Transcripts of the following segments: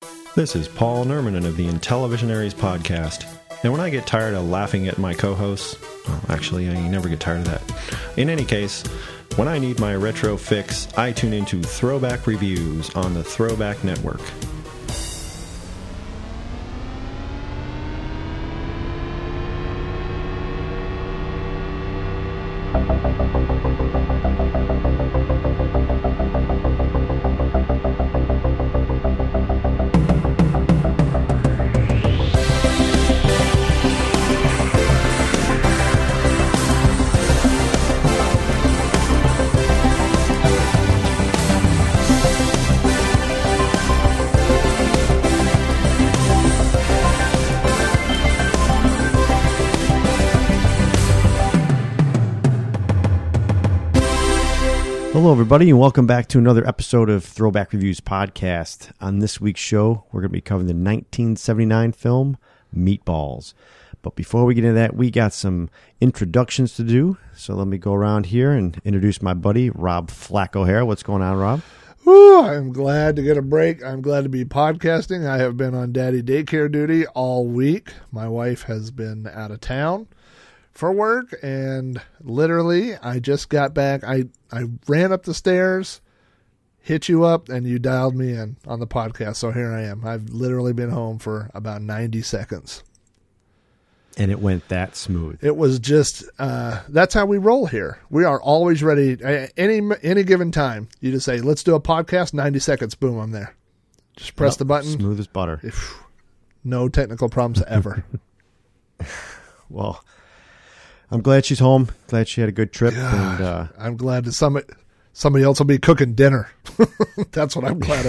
This is Paul Nermanen of the Intellivisionaries podcast. And when I get tired of laughing at my co-hosts, well, actually, I never get tired of that. In any case, when I need my retro fix, I tune into Throwback Reviews on the Throwback Network. Hello, everybody, and welcome back to another episode of Throwback Reviews podcast. On this week's show, we're going to be covering the 1979 film Meatballs. But before we get into that, we got some introductions to do. So let me go around here and introduce my buddy, Rob Flack-O'Hare. What's going on, Rob? Ooh, I'm glad to get a break. I'm glad to be podcasting. I have been on daddy daycare duty all week. My wife has been out of town for work, and literally I just got back. I ran up the stairs, hit you up, and you dialed me in on the podcast. So here I am. I've literally been home for about 90 seconds. And it went that smooth. It was just, that's how we roll here. We are always ready. Any given time, you just say, let's do a podcast, 90 seconds, boom, I'm there. Just press the button. Smooth as butter. No technical problems ever. Well, I'm glad she's home. Glad she had a good trip. God, and I'm glad that somebody else will be cooking dinner. That's what I'm glad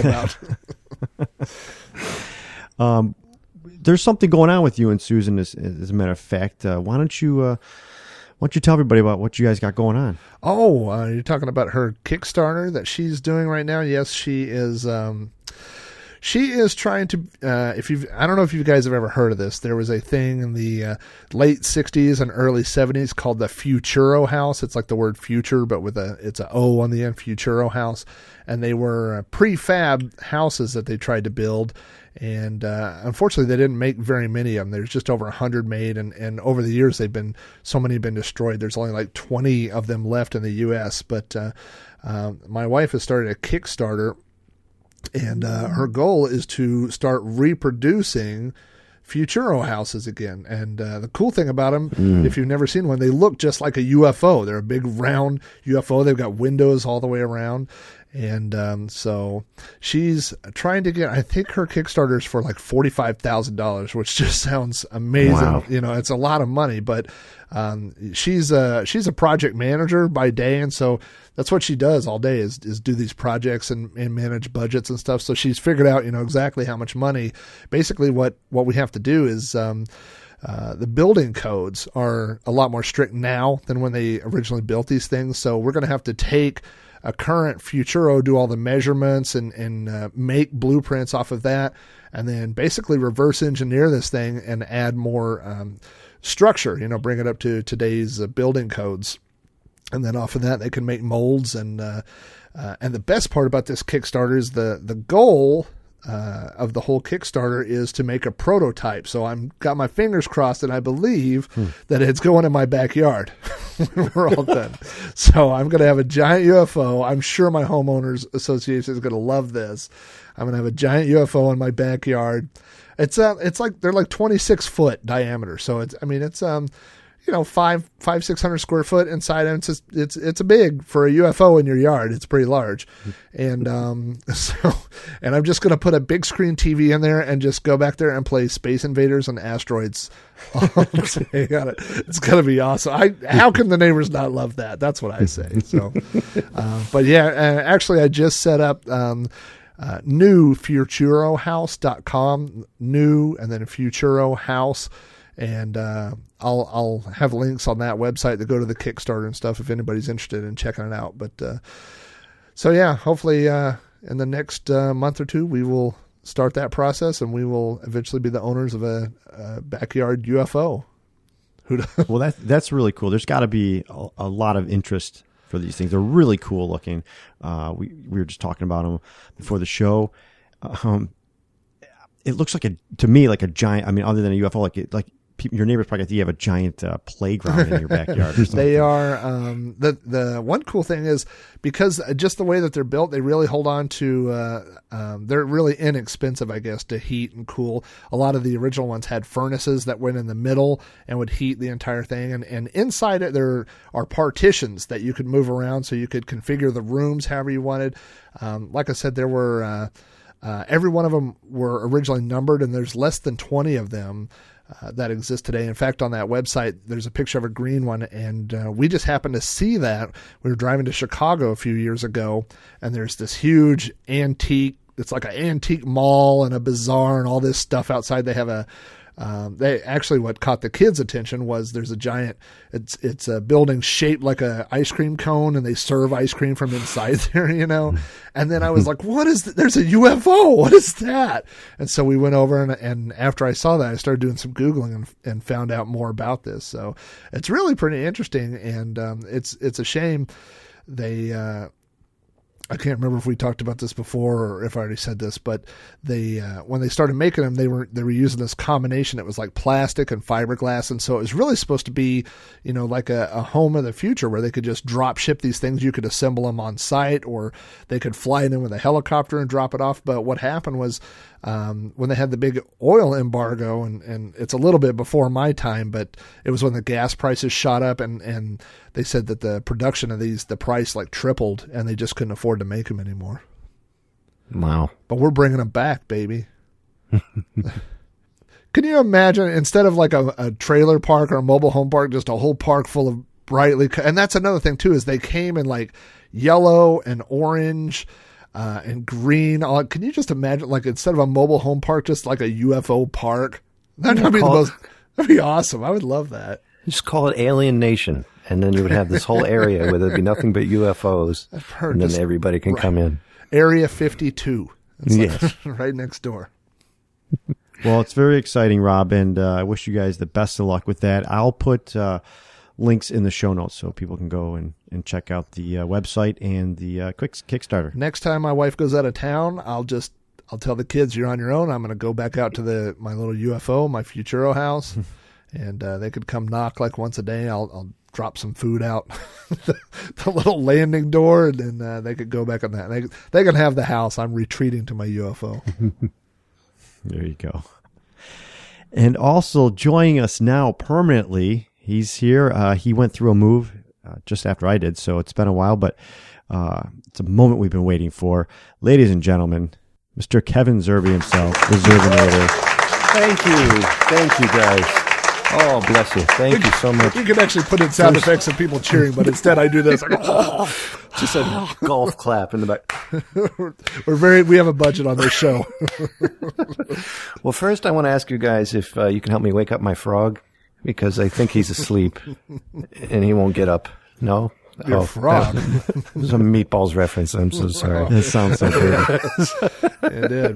about. There's something going on with you and Susan, as a matter of fact. Why don't you tell everybody about what you guys got going on? Oh, you're talking about her Kickstarter that she's doing right now? Yes, she is. She is trying to, I don't know if you guys have ever heard of this. There was a thing in the late 60s and early 70s called the Futuro House. It's like the word future, but it's a O on the end, Futuro House. And they were prefab houses that they tried to build. And unfortunately, they didn't make very many of them. There's just over 100 made. And over the years, so many have been destroyed. There's only like 20 of them left in the U.S. But my wife has started a Kickstarter. And her goal is to start reproducing Futuro houses again. And the cool thing about them, if you've never seen one, they look just like a UFO. They're a big round UFO. They've got windows all the way around. And so she's trying to get, I think her Kickstarter is for like $45,000, which just sounds amazing. Wow. You know, it's a lot of money, but she's a project manager by day. And so that's what she does all day is do these projects and manage budgets and stuff. So she's figured out, exactly how much money. Basically what we have to do is the building codes are a lot more strict now than when they originally built these things. So we're going to have to take a current Futuro, do all the measurements and make blueprints off of that, and then basically reverse engineer this thing and add more structure, bring it up to today's building codes. And then off of that, they can make molds. And the best part about this Kickstarter is the goal of the whole Kickstarter is to make a prototype. So I'm got my fingers crossed, and I believe that it's going in my backyard when we're all done. So I'm going to have a giant UFO. I'm sure my homeowners association is going to love this. I'm going to have a giant UFO in my backyard. It's like they're like 26 foot diameter. So it's 600 square foot inside, and it's a big for a UFO in your yard. It's pretty large. And and I'm just going to put a big screen TV in there and just go back there and play Space Invaders and Asteroids all day. It's going to be awesome. How can the neighbors not love that? That's what I say. So, but yeah, actually I just set up, new futurohouse.com, new, and then Futuro House. And I'll have links on that website that go to the Kickstarter and stuff if anybody's interested in checking it out. But so yeah, hopefully in the next month or two we will start that process, and we will eventually be the owners of a backyard UFO. Well, that's really cool. There's got to be a lot of interest for these things. They're really cool looking. We were just talking about them before the show. it looks like to me like a giant. I mean, other than a UFO, like your neighbors probably think you have a giant playground in your backyard or something. They are. The one cool thing is because just the way that they're built, they really hold on to. They're really inexpensive, I guess, to heat and cool. A lot of the original ones had furnaces that went in the middle and would heat the entire thing. And inside it, there are partitions that you could move around, so you could configure the rooms however you wanted. Like I said, there were every one of them were originally numbered, and there's less than 20 of them. That exist today. In fact, on that website, there's a picture of a green one, and we just happened to see that. We were driving to Chicago a few years ago, and there's this huge antique, it's like an antique mall and a bazaar and all this stuff outside. They have what caught the kids' attention was there's a giant, it's a building shaped like a ice cream cone, and they serve ice cream from inside there, And then I was like, what is that? There's a UFO. What is that? And so we went over, and after I saw that, I started doing some Googling and found out more about this. So it's really pretty interesting. And, it's a shame they, I can't remember if we talked about this before or if I already said this, but they when they started making them, they were using this combination that was like plastic and fiberglass, and so it was really supposed to be, like a home of the future where they could just drop ship these things. You could assemble them on site, or they could fly them with a helicopter and drop it off. But what happened was when they had the big oil embargo, and it's a little bit before my time, but it was when the gas prices shot up, and they said that the production of these, the price like tripled, and they just couldn't afford to make them anymore. Wow. But we're bringing them back, baby. Can you imagine, instead of like a trailer park or a mobile home park, just a whole park full of brightly, and that's another thing too, is they came in like yellow and orange, and green. Can you just imagine, like, instead of a mobile home park, just like a UFO park? That'd be awesome. I would love that. Just call it Alien Nation, and then you would have this whole area where there'd be nothing but UFOs, and then everybody can come in. Area 52. It's right next door. Well, it's very exciting, Rob, and I wish you guys the best of luck with that. I'll put links in the show notes so people can go and check out the website and the quick Kickstarter. Next time my wife goes out of town, I'll tell the kids, you're on your own. I'm going to go back out to my little UFO, my Futuro house, and they could come knock like once a day. I'll drop some food out the little landing door, and then they could go back on that. They can have the house. I'm retreating to my UFO. There you go. And also joining us now permanently, he's here. He went through a move just after I did, so it's been a while, but it's a moment we've been waiting for. Ladies and gentlemen, Mr. Kevin Zerbe himself, the Zerbinator. Thank you, guys. Oh, bless you. Thank you so much. You can actually put in sound effects of people cheering, but instead I do this. Like, just a golf clap in the back. We have a budget on this show. Well, first I want to ask you guys if you can help me wake up my frog, because I think he's asleep and he won't get up. No? Your frog. It was a Meatballs reference. I'm so sorry. That sounds so good. It did.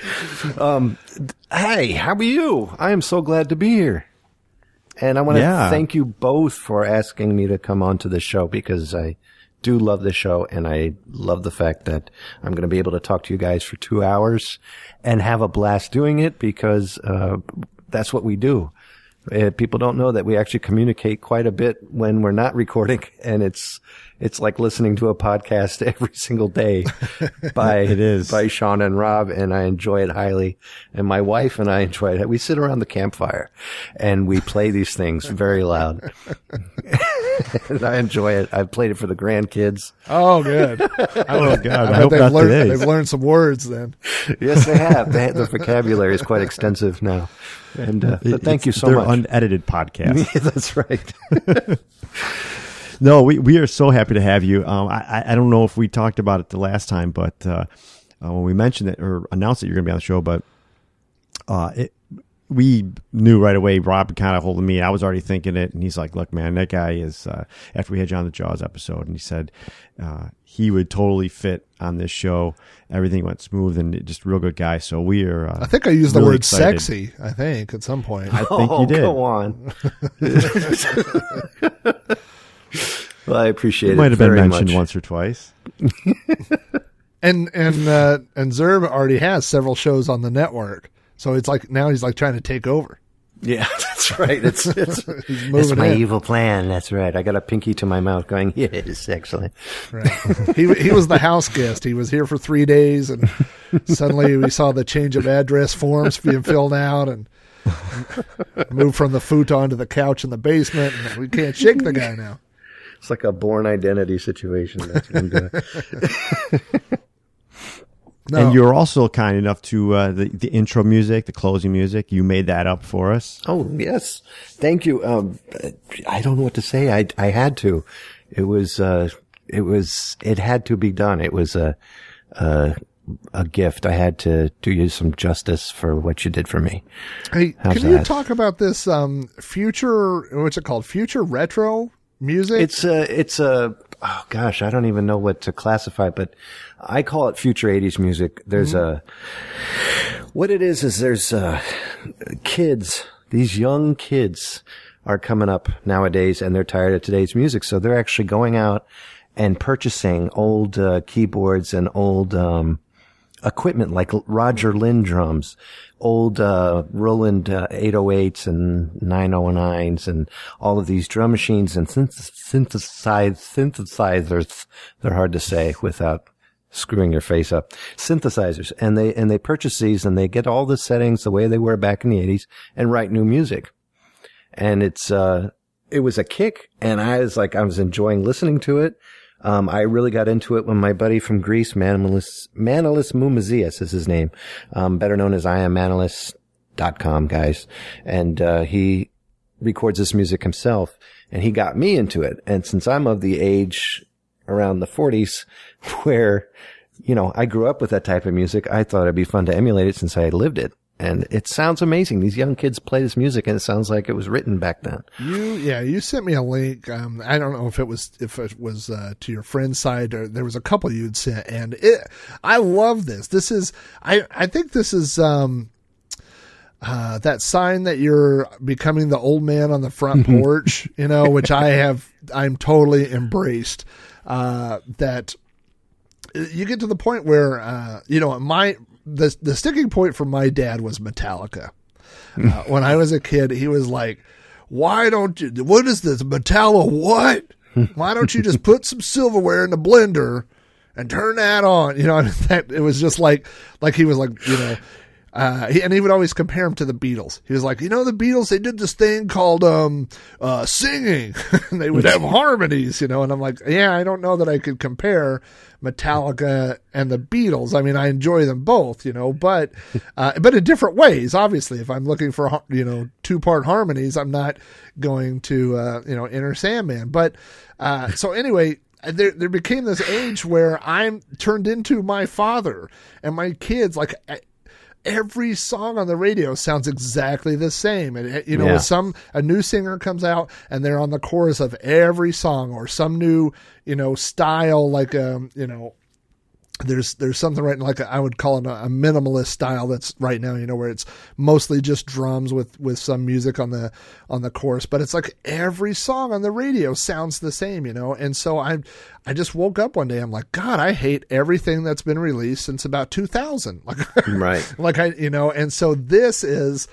Hey, how are you? I am so glad to be here. And I want to thank you both for asking me to come on to the show, because I do love the show, and I love the fact that I'm going to be able to talk to you guys for 2 hours and have a blast doing it, because that's what we do. People don't know that we actually communicate quite a bit when we're not recording, and it's like listening to a podcast every single day by Sean and Rob, and I enjoy it highly. And my wife and I enjoy it. We sit around the campfire and we play these things very loud. And I enjoy it. I've played it for the grandkids. Oh, good. Oh, God. I hope they've learned some words then. Yes, they have. The vocabulary is quite extensive now. And but thank you so much. They're unedited podcasts. Yeah, that's right. No, we are so happy to have you. I don't know if we talked about it the last time, but when we mentioned it or announced that you're going to be on the show, but we knew right away. Rob kind of holding me. I was already thinking it, and he's like, "Look, man, that guy is." After we had you on the Jaws episode, and he said he would totally fit on this show. Everything went smooth, and just a real good guy. So we are. I think I used the really word excited. "sexy." I think at some point. I think you did. Go on. Well, I appreciate it. Might have been very mentioned much. once or twice. And Zerb already has several shows on the network. So it's like now he's like trying to take over. Yeah, that's right. It's moving my in. evil plan. That's right. I got a pinky to my mouth going, yes, excellent. Right. He was the house guest. He was here for 3 days, and suddenly we saw the change of address forms being filled out, and moved from the futon to the couch in the basement. And we can't shake the guy now. It's like a Born Identity situation. That's what I'm doing. No. And you're also kind enough to the intro music, the closing music. You made that up for us. Oh, yes. Thank you. I don't know what to say. I had to. It had to be done. It was a gift. I had to do you some justice for what you did for me. Hey, How's can you that? talk about this future, what's it called? Future retro music? It's a oh gosh, I don't even know what to classify, but I call it future 80s music. There's what it is there's kids, these young kids are coming up nowadays and they're tired of today's music. So they're actually going out and purchasing old keyboards and old equipment like Roger Lynn drums, old Roland 808s and 909s and all of these drum machines and synthesizers. They're hard to say without screwing your face up. Synthesizers. And they purchase these and they get all the settings the way they were back in the 80s and write new music. And it was a kick, and I was enjoying listening to it. I really got into it when my buddy from Greece, Manolis Moumazias is his name, better known as IamManolis.com, guys. And he records this music himself, and he got me into it. And since I'm of the age around the 40s where, I grew up with that type of music, I thought it'd be fun to emulate it since I had lived it. And it sounds amazing. These young kids play this music, and it sounds like it was written back then. You sent me a link. I don't know if it was to your friend's side, or there was a couple you'd sent, and I love this. This is I think this is that sign that you're becoming the old man on the front porch, which I'm totally embraced. That you get to the point where the sticking point for my dad was Metallica. When I was a kid, he was like, what is this, Metallica what? Why don't you just put some silverware in the blender and turn that on? It was just like he was like, and he would always compare him to the Beatles. He was like, the Beatles, they did this thing called singing. And they would have harmonies, and I'm like, yeah, I don't know that I could compare Metallica and the Beatles. I mean, I enjoy them both, but in different ways. Obviously, if I'm looking for, 2-part harmonies, I'm not going to, Enter Sandman. But so anyway, there became this age where I'm turned into my father, and my kids, like, every song on the radio sounds exactly the same. And, a new singer comes out and they're on the chorus of every song, or some new, style, like, there's something right now, like I would call it a minimalist style that's right now, where it's mostly just drums with some music on the chorus, but it's like every song on the radio sounds the same, And so I just woke up one day, I'm like, God, I hate everything that's been released since about 2000. Right. And so this is,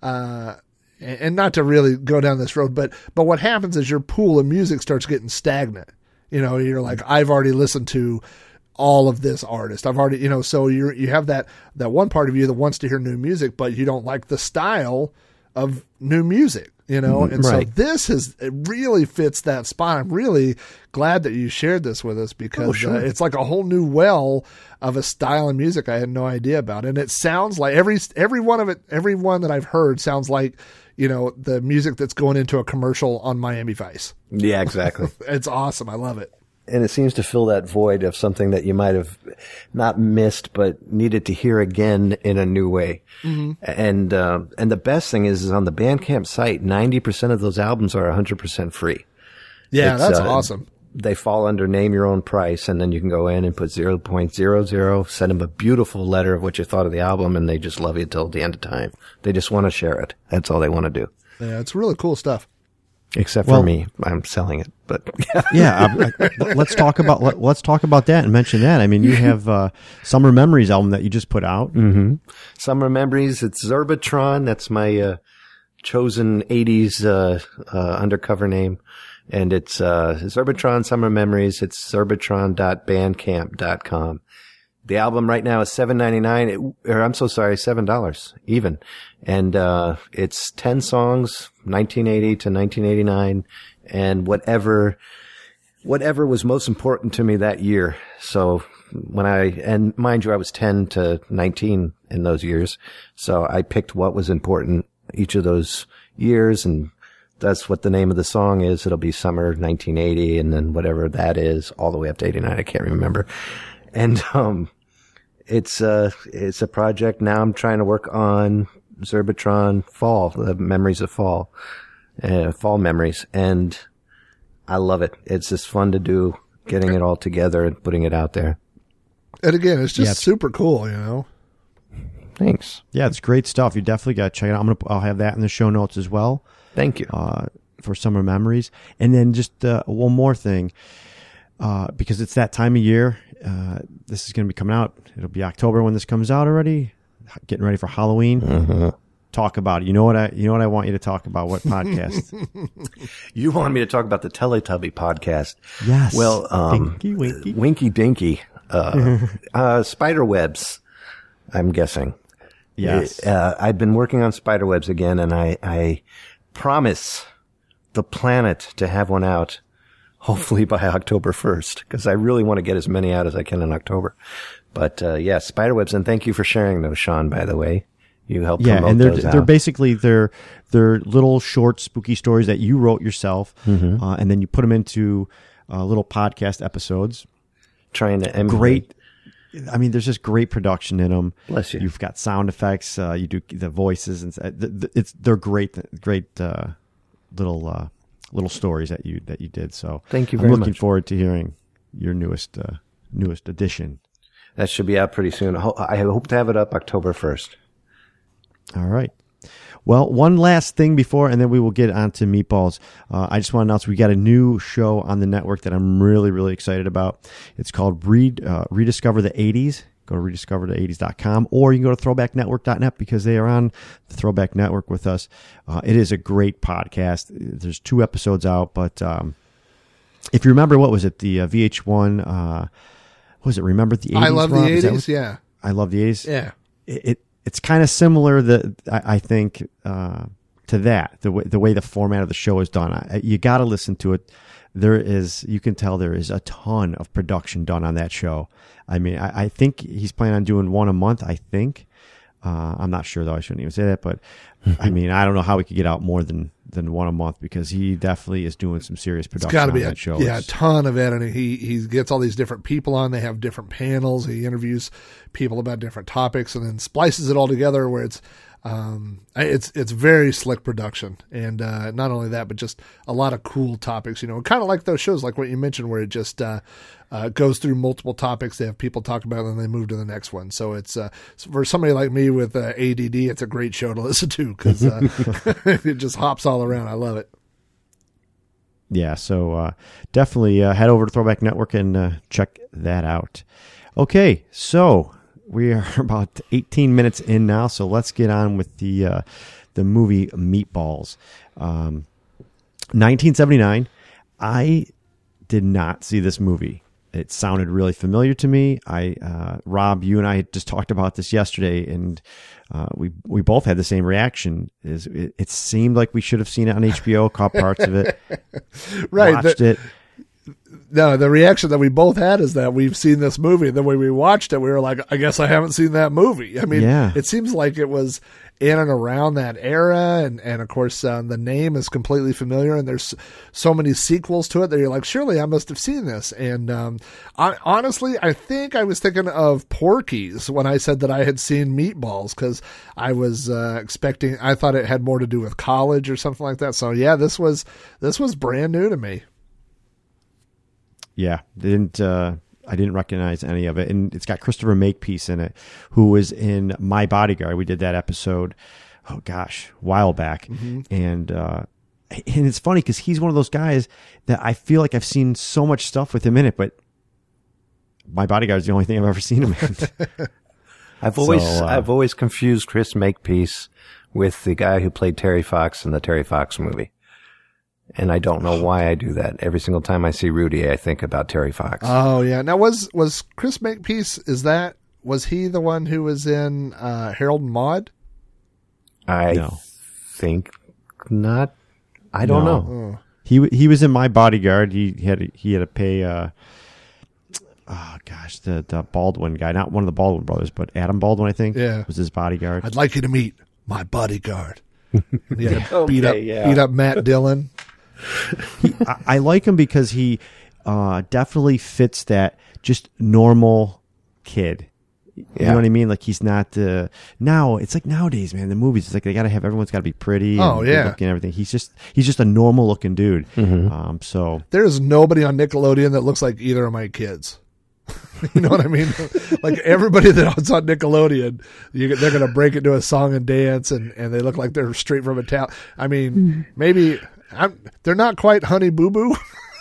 and not to really go down this road, but what happens is your pool of music starts getting stagnant. You're like, I've already listened to all of this artist. I've already, so you have that one part of you that wants to hear new music, but you don't like the style of new music, and right. So it really fits that spot. I'm really glad that you shared this with us, because it's like a whole new well of a style of music I had no idea about. And it sounds like every one that I've heard sounds like, the music that's going into a commercial on Miami Vice. Yeah, exactly. It's awesome. I love it. And it seems to fill that void of something that you might have not missed, but needed to hear again in a new way. Mm-hmm. And the best thing is on the Bandcamp site, 90% of those albums are 100% free. Yeah, that's awesome. They fall under name your own price, and then you can go in and put 0.00, send them a beautiful letter of what you thought of the album, and they just love you till the end of time. They just want to share it. That's all they want to do. Yeah, it's really cool stuff. Except for me, I'm selling it. But yeah, let's talk about that and mention that. I mean, you have Summer Memories album that you just put out. Mm-hmm. Summer Memories. It's Zerbatron. That's my chosen 80s undercover name, and it's Zerbatron Summer Memories. It's zerbatron.bandcamp.com. The album right now is $7 even. And, it's 10 songs, 1980 to 1989, and whatever was most important to me that year. So and mind you, I was 10 to 19 in those years. So I picked what was important each of those years, and that's what the name of the song is. It'll be Summer 1980, and then whatever that is, all the way up to 89. I can't remember. And, it's a project now I'm trying to work on Zerbatron Fall, the memories of fall memories. And I love it. It's just fun to do, getting it all together and putting it out there. And again, it's just super cool, you know? Thanks. Yeah, it's great stuff. You definitely got to check it out. I'll have that in the show notes as well. Thank you. For Summer Memories. And then just one more thing, because it's that time of year. This is going to be coming out. It'll be October when this comes out already. Getting ready for Halloween. Mm-hmm. Talk about it. You know what I want you to talk about? What podcast? You want me to talk about the Teletubby podcast? Yes. Well, Winky Dinky, spiderwebs. I'm guessing. Yes. I've been working on spiderwebs again, and I promise the planet to have one out. Hopefully by October 1st, because I really want to get as many out as I can in October. But, spiderwebs, and thank you for sharing those, Sean, by the way. You helped promote those out. They're basically, they're little short spooky stories that you wrote yourself, and then you put them into little podcast episodes. Trying to emulate. Great. I mean, there's just great production in them. Bless you. You've got sound effects. You do the voices, and they're great little stories that you did. So thank you very much. I'm looking forward to hearing your newest edition. That should be out pretty soon. I hope to have it up October 1st. All right. Well, one last thing before, and then we will get on to Meatballs. I just want to announce we got a new show on the network that I'm really, really excited about. It's called Rediscover the 80s. Go to rediscoverthe80s.com, or you can go to throwbacknetwork.net because they are on the Throwback Network with us. It is a great podcast. There's 2 episodes out, but if you remember, what was it? The VH1, what was it? Remember the 80s? I Love the 80s, yeah. I Love the 80s? Yeah. It's kind of similar, I think, to that, the way the format of the show is done. You got to listen to it. You can tell there is a ton of production done on that show. I mean, I think he's planning on doing one a month, I think. I'm not sure, though. I shouldn't even say that. But, I mean, I don't know how we could get out more than one a month, because he definitely is doing some serious production on that show. Yeah, a ton of editing. He gets all these different people on. They have different panels. He interviews people about different topics and then splices it all together where it's very slick production. And not only that, but just a lot of cool topics, you know, kind of like those shows, like what you mentioned, where it just goes through multiple topics. They have people talk about it and they move to the next one. So it's for somebody like me with ADD, it's a great show to listen to because it just hops all around. I love it. Yeah, so definitely head over to Throwback Network and check that out. Okay, so we are about 18 minutes in now, so let's get on with the movie Meatballs. 1979. I did not see this movie. It sounded really familiar to me. Rob, you and I had just talked about this yesterday, and we both had the same reaction. It seemed like we should have seen it on HBO, caught parts of it, right? Watched it. No, the reaction that we both had is that we've seen this movie. And then when we watched it, we were like, I guess I haven't seen that movie. I mean, It seems like it was in and around that era. And of course, the name is completely familiar. And there's so many sequels to it that you're like, surely I must have seen this. And honestly, I think I was thinking of Porky's when I said that I had seen Meatballs, because I was expecting, I thought it had more to do with college or something like that. So yeah, this was brand new to me. Yeah, I didn't recognize any of it, and it's got Christopher Makepeace in it, who was in My Bodyguard. We did that episode, oh gosh, a while back, and and it's funny because he's one of those guys that I feel like I've seen so much stuff with him in it, but My Bodyguard's the only thing I've ever seen him in. I've always confused Chris Makepeace with the guy who played Terry Fox in the Terry Fox movie. And I don't know why I do that. Every single time I see Rudy, I think about Terry Fox. Oh, yeah. Now, was Chris Makepeace, was he the one who was in Harold and Maude? I think not. I don't know. Oh. He was in My Bodyguard. He had to pay the Baldwin guy, not one of the Baldwin brothers, but Adam Baldwin, I think, was his bodyguard. I'd like you to meet my bodyguard. He had to beat up Matt Dillon. I like him because he definitely fits that just normal kid. You know what I mean? Like he's not now. It's like nowadays, man. The movies, it's like they got to have everyone's got to be pretty. And good looking and everything. He's just a normal looking dude. Mm-hmm. So there's nobody on Nickelodeon that looks like either of my kids. You know what I mean? Like everybody that's on Nickelodeon, they're going to break into a song and dance, and they look like they're straight from a town. I mean, maybe they're not quite Honey Boo Boo,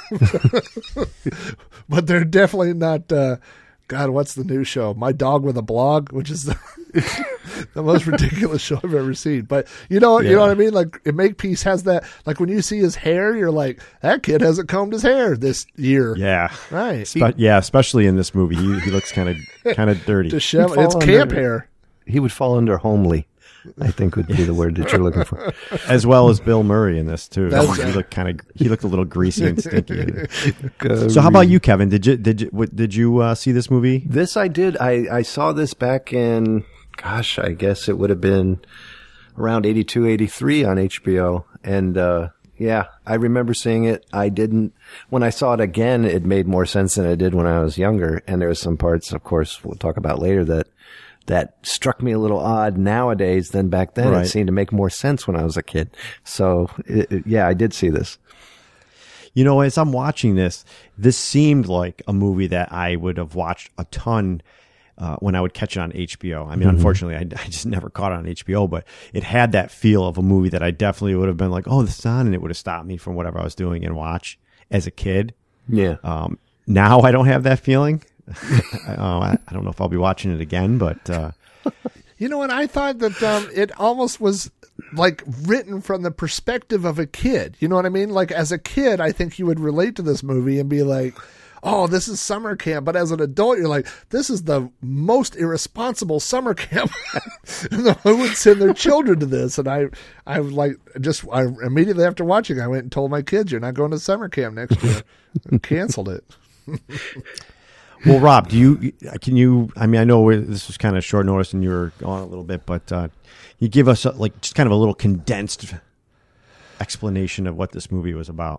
but they're definitely not. God, what's the new show? My Dog with a Blog, which is the most ridiculous show I've ever seen. But you know what I mean? Like Makepeace has that. Like when you see his hair, you're like, that kid hasn't combed his hair this year. Yeah, right. Especially in this movie, he looks kind of dirty. Disheveled. It's camp hair. He would fall under homely, I think would be the word that you're looking for. As well as Bill Murray in this too. He looked a little greasy and stinky. So how about you, Kevin? Did you see this movie? This I did. I saw this back in, gosh, I guess it would have been around 82, 83 on HBO. And I remember seeing it. When I saw it again, it made more sense than it did when I was younger. And there were some parts, of course, we'll talk about later, that struck me a little odd nowadays than back then. Right. It seemed to make more sense when I was a kid. So, I did see this. You know, as I'm watching this seemed like a movie that I would have watched a ton when I would catch it on HBO. I mean, unfortunately, I just never caught it on HBO, but it had that feel of a movie that I definitely would have been like, oh, this is on, and it would have stopped me from whatever I was doing and watch as a kid. Yeah. Now I don't have that feeling. I don't know if I'll be watching it again, but you know what? I thought that it almost was like written from the perspective of a kid. You know what I mean? Like as a kid, I think you would relate to this movie and be like, oh, this is summer camp. But as an adult, you're like, this is the most irresponsible summer camp. Who would send their children to this? And I immediately after watching, I went and told my kids, you're not going to summer camp next year. And canceled it. Well, Rob, I mean, I know this was kind of short notice and you were gone a little bit, but you give us just kind of a little condensed explanation of what this movie was about.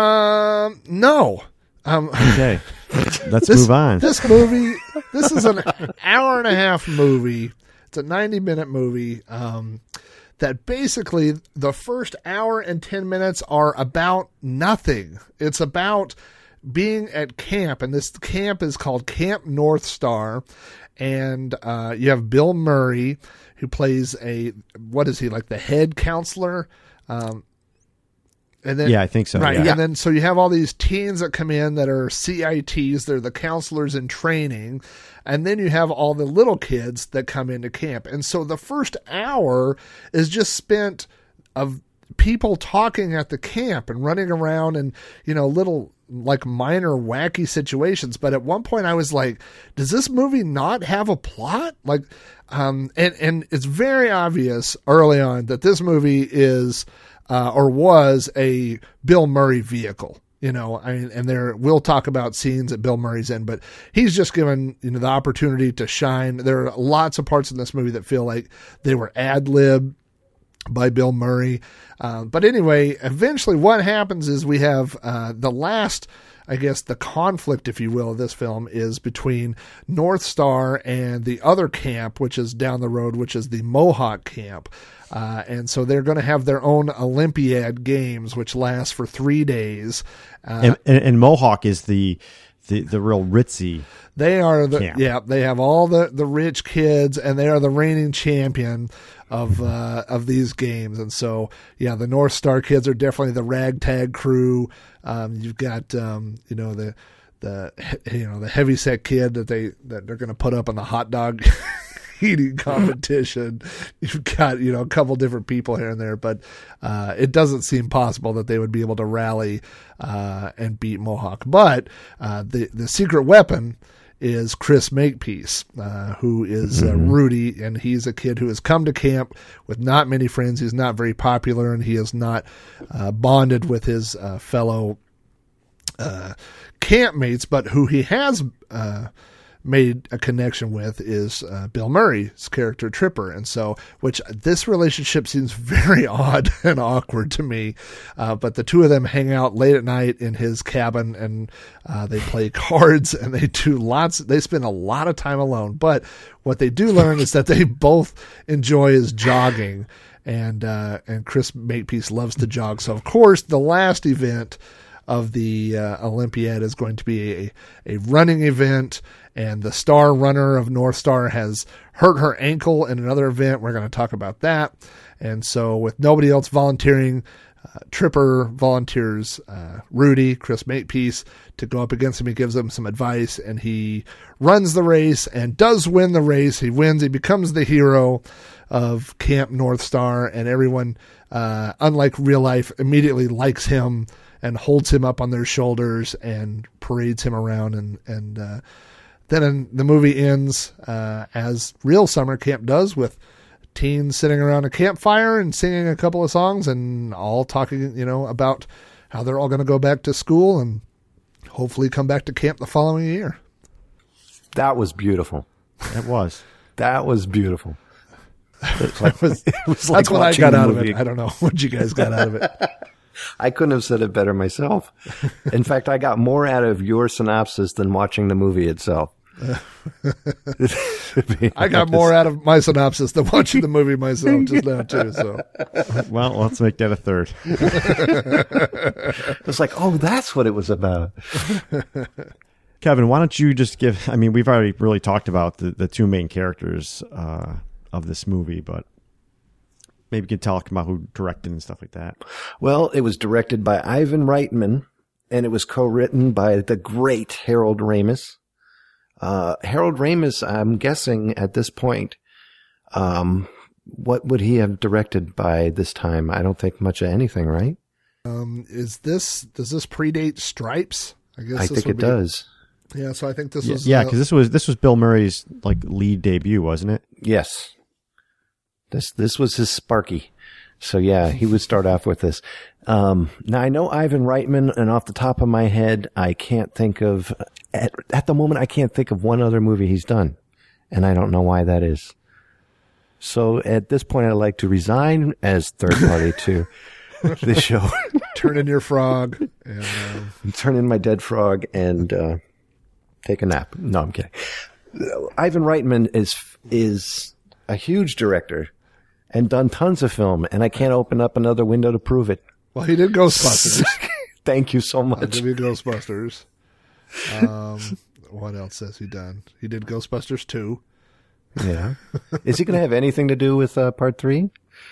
No. Okay, let's move on. This movie, this is an hour and a half movie. It's a 90-minute movie that basically the first hour and 10 minutes are about nothing. It's about being at camp, and this camp is called Camp North Star, and you have Bill Murray, who plays what is he, like the head counselor? And then, yeah, I think so. Right, yeah. And then so you have all these teens that come in that are CITs, they're the counselors in training, and then you have all the little kids that come into camp. And so the first hour is just spent of people talking at the camp and running around and, little like minor wacky situations. But at one point I was like, does this movie not have a plot? Like, and it's very obvious early on that this movie is, or was a Bill Murray vehicle, and we'll talk about scenes that Bill Murray's in, but he's just given, the opportunity to shine. There are lots of parts in this movie that feel like they were ad-lib by Bill Murray. But anyway, eventually what happens is we have the last, I guess, the conflict, if you will, of this film is between North Star and the other camp, which is down the road, which is the Mohawk camp. And so they're going to have their own Olympiad games, which last for 3 days. And Mohawk is the the real ritzy. They are camp. they have all the rich kids, and they are the reigning champion of these games. And so, yeah, the North Star kids are definitely the ragtag crew. You've got the heavyset kid that they're going to put up in the hot dog eating competition. You've got a couple different people here and there, but it doesn't seem possible that they would be able to rally and beat Mohawk. But the secret weapon is Chris Makepeace, who is Rudy, and he's a kid who has come to camp with not many friends. He's not very popular, and he is not bonded with his fellow campmates, but who he has made a connection with is Bill Murray's character Tripper. And so, which this relationship seems very odd and awkward to me. But the two of them hang out late at night in his cabin, and they play cards, and they spend a lot of time alone. But what they do learn is that they both enjoy is jogging, and Chris Makepeace loves to jog. So of course the last event of the Olympiad is going to be a running event, and the star runner of North Star has hurt her ankle in another event. We're going to talk about that. And so with nobody else volunteering, Tripper volunteers Rudy, Chris Makepeace, to go up against him. He gives him some advice, and he runs the race and does win the race. He wins. He becomes the hero of Camp North Star, and everyone, unlike real life, immediately likes him and holds him up on their shoulders and parades him around. And then the movie ends as real summer camp does, with teens sitting around a campfire and singing a couple of songs and all talking, about how they're all going to go back to school and hopefully come back to camp the following year. That was beautiful. It was. That was beautiful. It was that's what I got out of it. I don't know what you guys got out of it. I couldn't have said it better myself. In fact, I got more out of your synopsis than watching the movie itself. I got more out of my synopsis than watching the movie myself just now too. So, well, let's make that a third. It's like, oh, that's what it was about. Kevin, why don't you just give? I mean, we've already really talked about the two main characters of this movie, but maybe you can talk about who directed and stuff like that. Well, it was directed by Ivan Reitman, and it was co-written by the great Harold Ramis. Harold Ramis, I'm guessing at this point, what would he have directed by this time? I don't think much of anything, right? Does this predate Stripes? I think it does. Yeah, so I think this was because this was Bill Murray's lead debut, wasn't it? Yes. This was his Sparky. So yeah, he would start off with this. Now I know Ivan Reitman, and off the top of my head, I can't think of at the moment. I can't think of one other movie he's done, and I don't know why that is. So at this point, I'd like to resign as third party to the show. Turn in your frog and turn in my dead frog and take a nap. No, I'm kidding. Ivan Reitman is a huge director and done tons of film, and I can't open up another window to prove it. Well, he did Ghostbusters. Thank you so much. I'll give you Ghostbusters. What else has he done? He did Ghostbusters 2. Yeah. Is he going to have anything to do with part 3?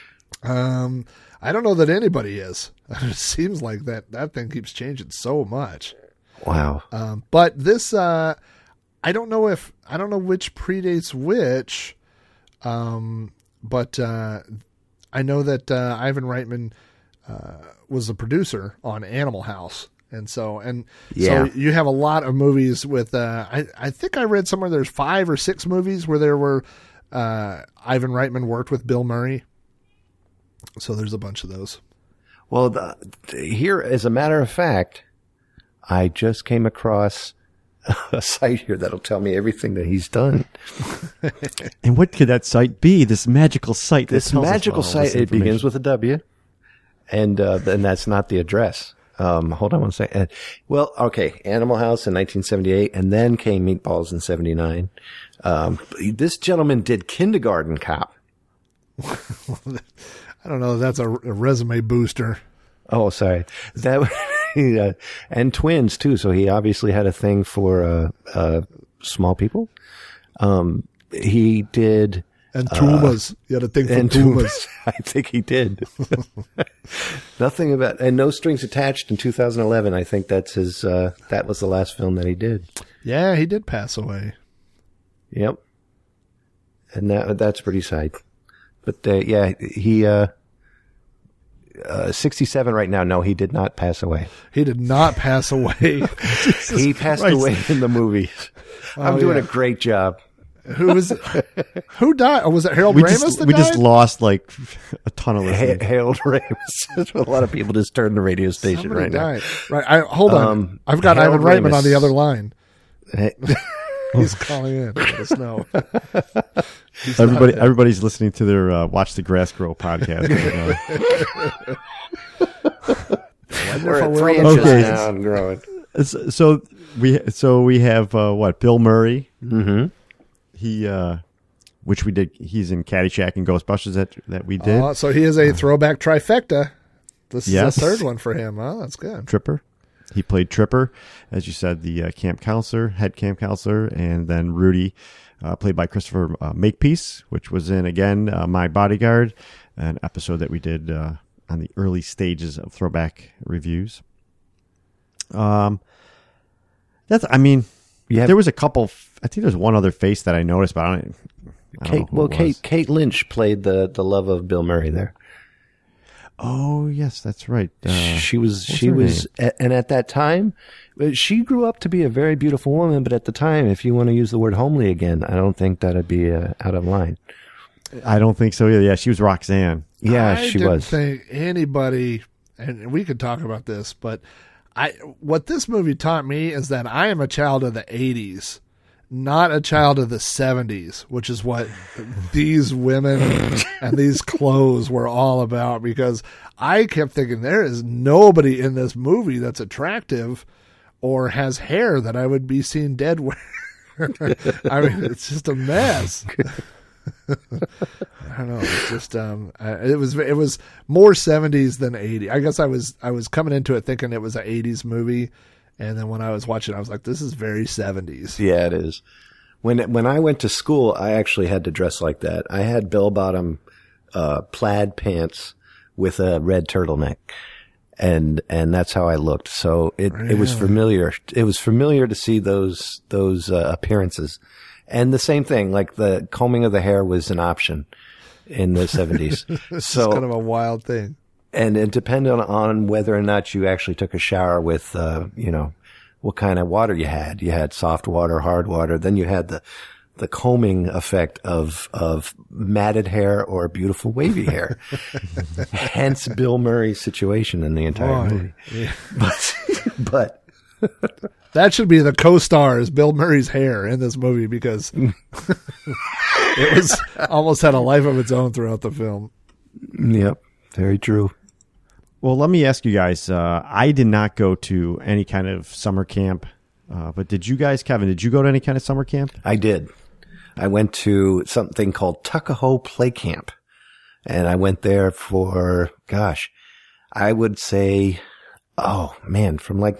I don't know that anybody is. It seems like that thing keeps changing so much. Wow. But this, I don't know which predates which. But I know that Ivan Reitman was the producer on Animal House. So you have a lot of movies with, I think I read somewhere there's 5 or 6 movies where there were, Ivan Reitman worked with Bill Murray. So there's a bunch of those. Well, here, as a matter of fact, I just came across a site here that'll tell me everything that he's done. And what could that site be? This magical site. This magical site, it begins with a W, and that's not the address. Hold on one second. Well, okay, Animal House in 1978, and then came Meatballs in 79. This gentleman did Kindergarten Cop. I don't know. That's a resume booster. Oh, sorry. That And twins too. So he obviously had a thing for small people. He did. And Tumas. You had a thing for Tumas. I think he did. Nothing about, and No Strings Attached in 2011. I think that's his, that was the last film that he did. Yeah, he did pass away. Yep. And that's pretty sad. But, yeah, he, 67 right now. No, he did not pass away. He did not pass away. He passed away in the movies. I'm doing a great job. Who died? Oh, was it Harold Ramis that we died? just lost like a ton of listeners. Harold Ramis. A lot of people just turned the radio station. Somebody right died. Now. Right. Hold on. I've got Harold Ivan Reitman Ramis. on the other line. He's calling in. Let us know. Everybody's listening to their Watch the Grass Grow podcast right now. We're at 3 inches now and growing. So we have what? Bill Murray. Mm-hmm. He, which we did. He's in Caddyshack and Ghostbusters that we did. So he is a throwback trifecta. This is the third one for him. Oh, that's good. Tripper. He played Tripper, as you said, the head camp counselor, and then Rudy, played by Christopher Makepeace, which was in, again, My Bodyguard, an episode that we did on the early stages of throwback reviews. There was a couple. I think there's one other face that I noticed, but I don't know who it was. Kate Lynch played the love of Bill Murray there. Oh yes, that's right. She was, and at that time, she grew up to be a very beautiful woman. But at the time, if you want to use the word homely again, I don't think that'd be out of line. I don't think so either. Yeah, she was Roxanne. Yeah, she was. I didn't think anybody, and we could talk about this, but what this movie taught me is that I am a child of the 80s, not a child of the 70s, which is what these women and these clothes were all about, because I kept thinking there is nobody in this movie that's attractive or has hair that I would be seen dead with. I mean, it's just a mess. I don't know. It's just it was more 70s than 80s. I guess I was coming into it thinking it was an 80s movie, and then when I was watching, I was like, "This is very 70s." Yeah, it is. When I went to school, I actually had to dress like that. I had bell-bottom plaid pants with a red turtleneck, and that's how I looked. So it was familiar. It was familiar to see those appearances. And the same thing, like the combing of the hair was an option in the 70s. So it's kind of a wild thing. And it depended on whether or not you actually took a shower with, what kind of water you had. You had soft water, hard water. Then you had the combing effect of matted hair or beautiful wavy hair. Hence Bill Murray's situation in the entire movie. Yeah. But that should be the co-star is Bill Murray's hair in this movie, because it was almost had a life of its own throughout the film. Yep, very true. Well, let me ask you guys. I did not go to any kind of summer camp, but did you guys, Kevin? Did you go to any kind of summer camp? I did. I went to something called Tuckahoe Play Camp, and I went there for, I would say, from like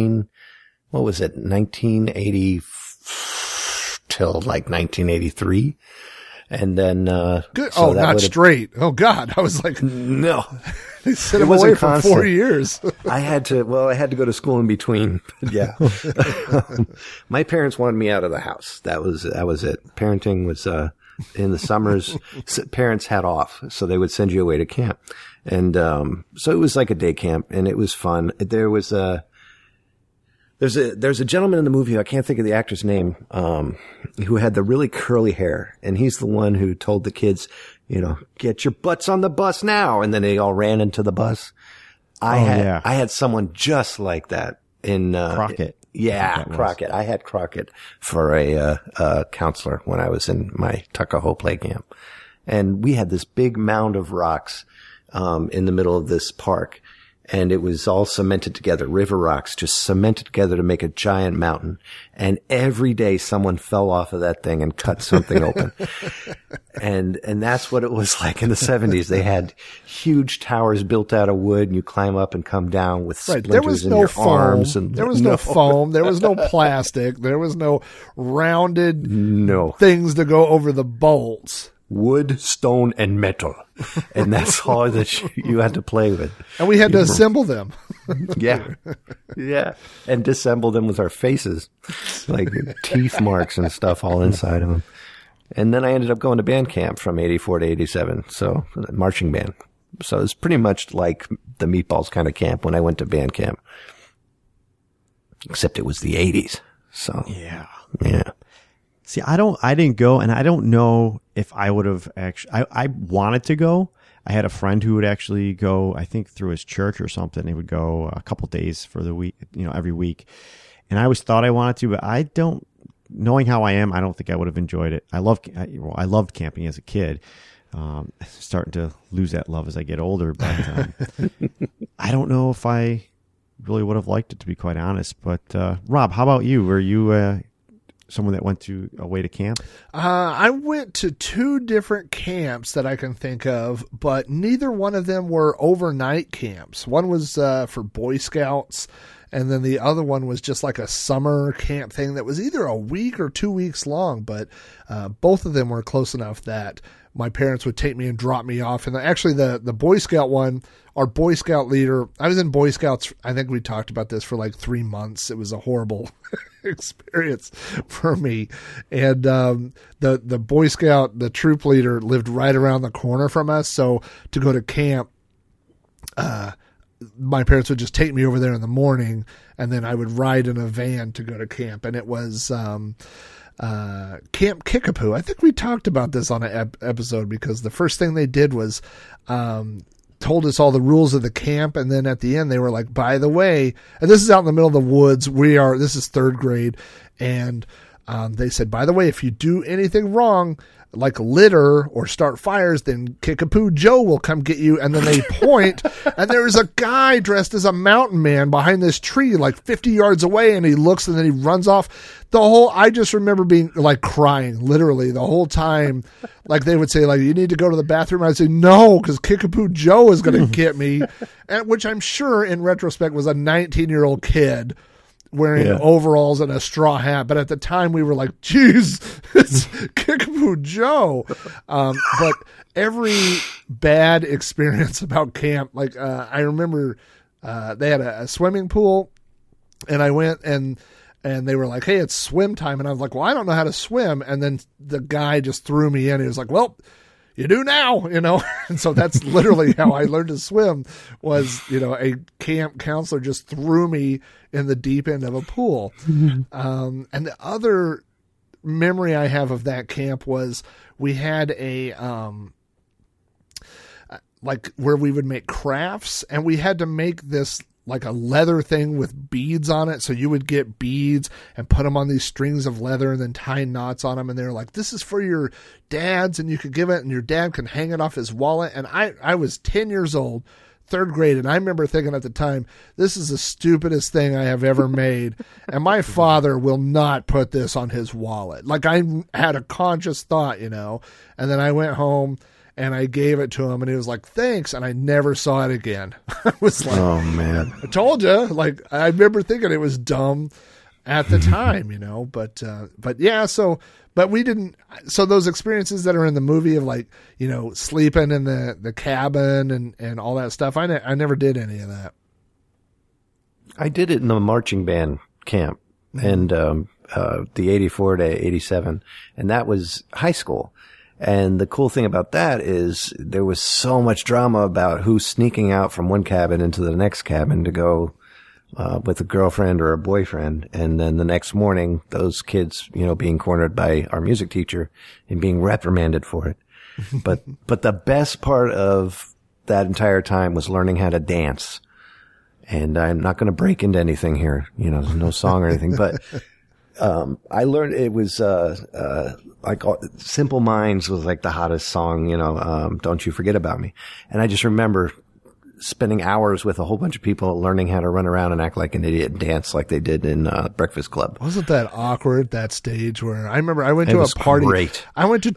1980 till like 1983. And then, good. So not straight. Oh God. I was like, no, they sent him away for 4 years. I had to go to school in between. Yeah. My parents wanted me out of the house. That was it. Parenting was, in the summers, parents had off, so they would send you away to camp. And, so it was like a day camp, and it was fun. There was there's a gentleman in the movie, I can't think of the actor's name, who had the really curly hair, and he's the one who told the kids, get your butts on the bus now, and then they all ran into the bus. I had someone just like that in Crockett. Yeah, Crockett. I had Crockett for a counselor when I was in my Tuckahoe play camp, and we had this big mound of rocks in the middle of this park. and it was all cemented together, river rocks just cemented together to make a giant mountain. And every day someone fell off of that thing and cut something open. And that's what it was like in the 70s. They had huge towers built out of wood, and you climb up and come down with splinters in your arms. And there was no foam. There was no plastic. There was no rounded things to go over the bolts. Wood, stone, and metal. And that's all that you had to play with. And we had to assemble them. Yeah. And disassemble them with our faces. Like teeth marks and stuff all inside of them. And then I ended up going to band camp from 84 to 87. So, marching band. So it's pretty much like the Meatballs kind of camp when I went to band camp. Except it was the 80s. So. Yeah. See, I didn't go, and I don't know if I would have actually, I wanted to go. I had a friend who would actually go, I think through his church or something. He would go a couple days for the week, every week. And I always thought I wanted to, but I don't, knowing how I am, I don't think I would have enjoyed it. I loved camping as a kid. Starting to lose that love as I get older, but I don't know if I really would have liked it, to be quite honest. But Rob, how about you? Were you someone that went away to camp? I went to 2 different camps that I can think of, but neither one of them were overnight camps. One was for Boy Scouts, and then the other one was just like a summer camp thing that was either a week or 2 weeks long, but both of them were close enough that my parents would take me and drop me off. And actually the Boy Scout one, our Boy Scout leader, I was in Boy Scouts, I think we talked about this, for like 3 months. It was a horrible experience for me. And the Boy Scout, the troop leader, lived right around the corner from us. So to go to camp, my parents would just take me over there in the morning, and then I would ride in a van to go to camp. And it was Camp Kickapoo. I think we talked about this on an episode, because the first thing they did was told us all the rules of the camp, and then at the end they were like, by the way, and this is out in the middle of the woods, this is 3rd grade, and they said, by the way, if you do anything wrong, like litter or start fires, then Kickapoo Joe will come get you. And then they point, and there is a guy dressed as a mountain man behind this tree, like 50 yards away, and he looks, and then he runs off. I just remember being like crying, literally the whole time. Like they would say, like, you need to go to the bathroom. I'd say, no, because Kickapoo Joe is going to get me. And which I'm sure in retrospect was a 19-year-old kid wearing overalls and a straw hat. But at the time we were like, geez, it's Kickapoo Joe. But every bad experience about camp, like I remember they had a swimming pool, and I went and they were like, hey, it's swim time. And I was like, well, I don't know how to swim. And then the guy just threw me in. He was like, well, you do now, And so that's literally how I learned to swim was, a camp counselor just threw me in the deep end of a pool. And the other memory I have of that camp was we had a, like where we would make crafts, and we had to make this like a leather thing with beads on it. So you would get beads and put them on these strings of leather and then tie knots on them. And they're like, this is for your dad's, and you could give it, and your dad can hang it off his wallet. And I was 10 years old, 3rd grade. And I remember thinking at the time, this is the stupidest thing I have ever made. And my father will not put this on his wallet. Like I had a conscious thought, and then I went home and I gave it to him, and he was like, thanks. And I never saw it again. I was like, oh man, I told you. Like, I remember thinking it was dumb at the time, but yeah. But we didn't. So those experiences that are in the movie of like, sleeping in the cabin and all that stuff, I never did any of that. I did it in the marching band camp, and the 84 to 87, and that was high school. And the cool thing about that is there was so much drama about who's sneaking out from one cabin into the next cabin to go with a girlfriend or a boyfriend. And then the next morning, those kids, being cornered by our music teacher and being reprimanded for it. But the best part of that entire time was learning how to dance. And I'm not going to break into anything here, there's no song or anything, but I learned it was like Simple Minds was like the hottest song, Don't You Forget About Me. And I just remember spending hours with a whole bunch of people learning how to run around and act like an idiot and dance like they did in Breakfast Club. Wasn't that awkward, that stage where I remember I went to a party. Great. I went to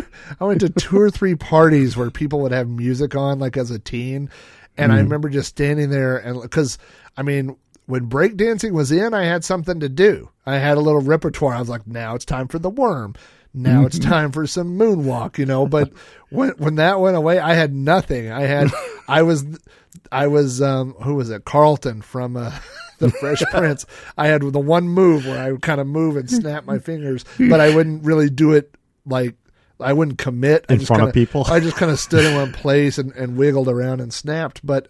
2 or 3 parties where people would have music on, like as a teen. And I remember just standing there and because, I mean, when breakdancing was in, I had something to do. I had a little repertoire. I was like, now it's time for the worm. Now it's time for some moonwalk, you know, but when that went away, I had nothing. I was who was it? Carlton from the Fresh Prince. I had the one move where I would kind of move and snap my fingers, but I wouldn't really do it like I wouldn't commit. In front of people. I just kind of stood in one place and wiggled around and snapped. But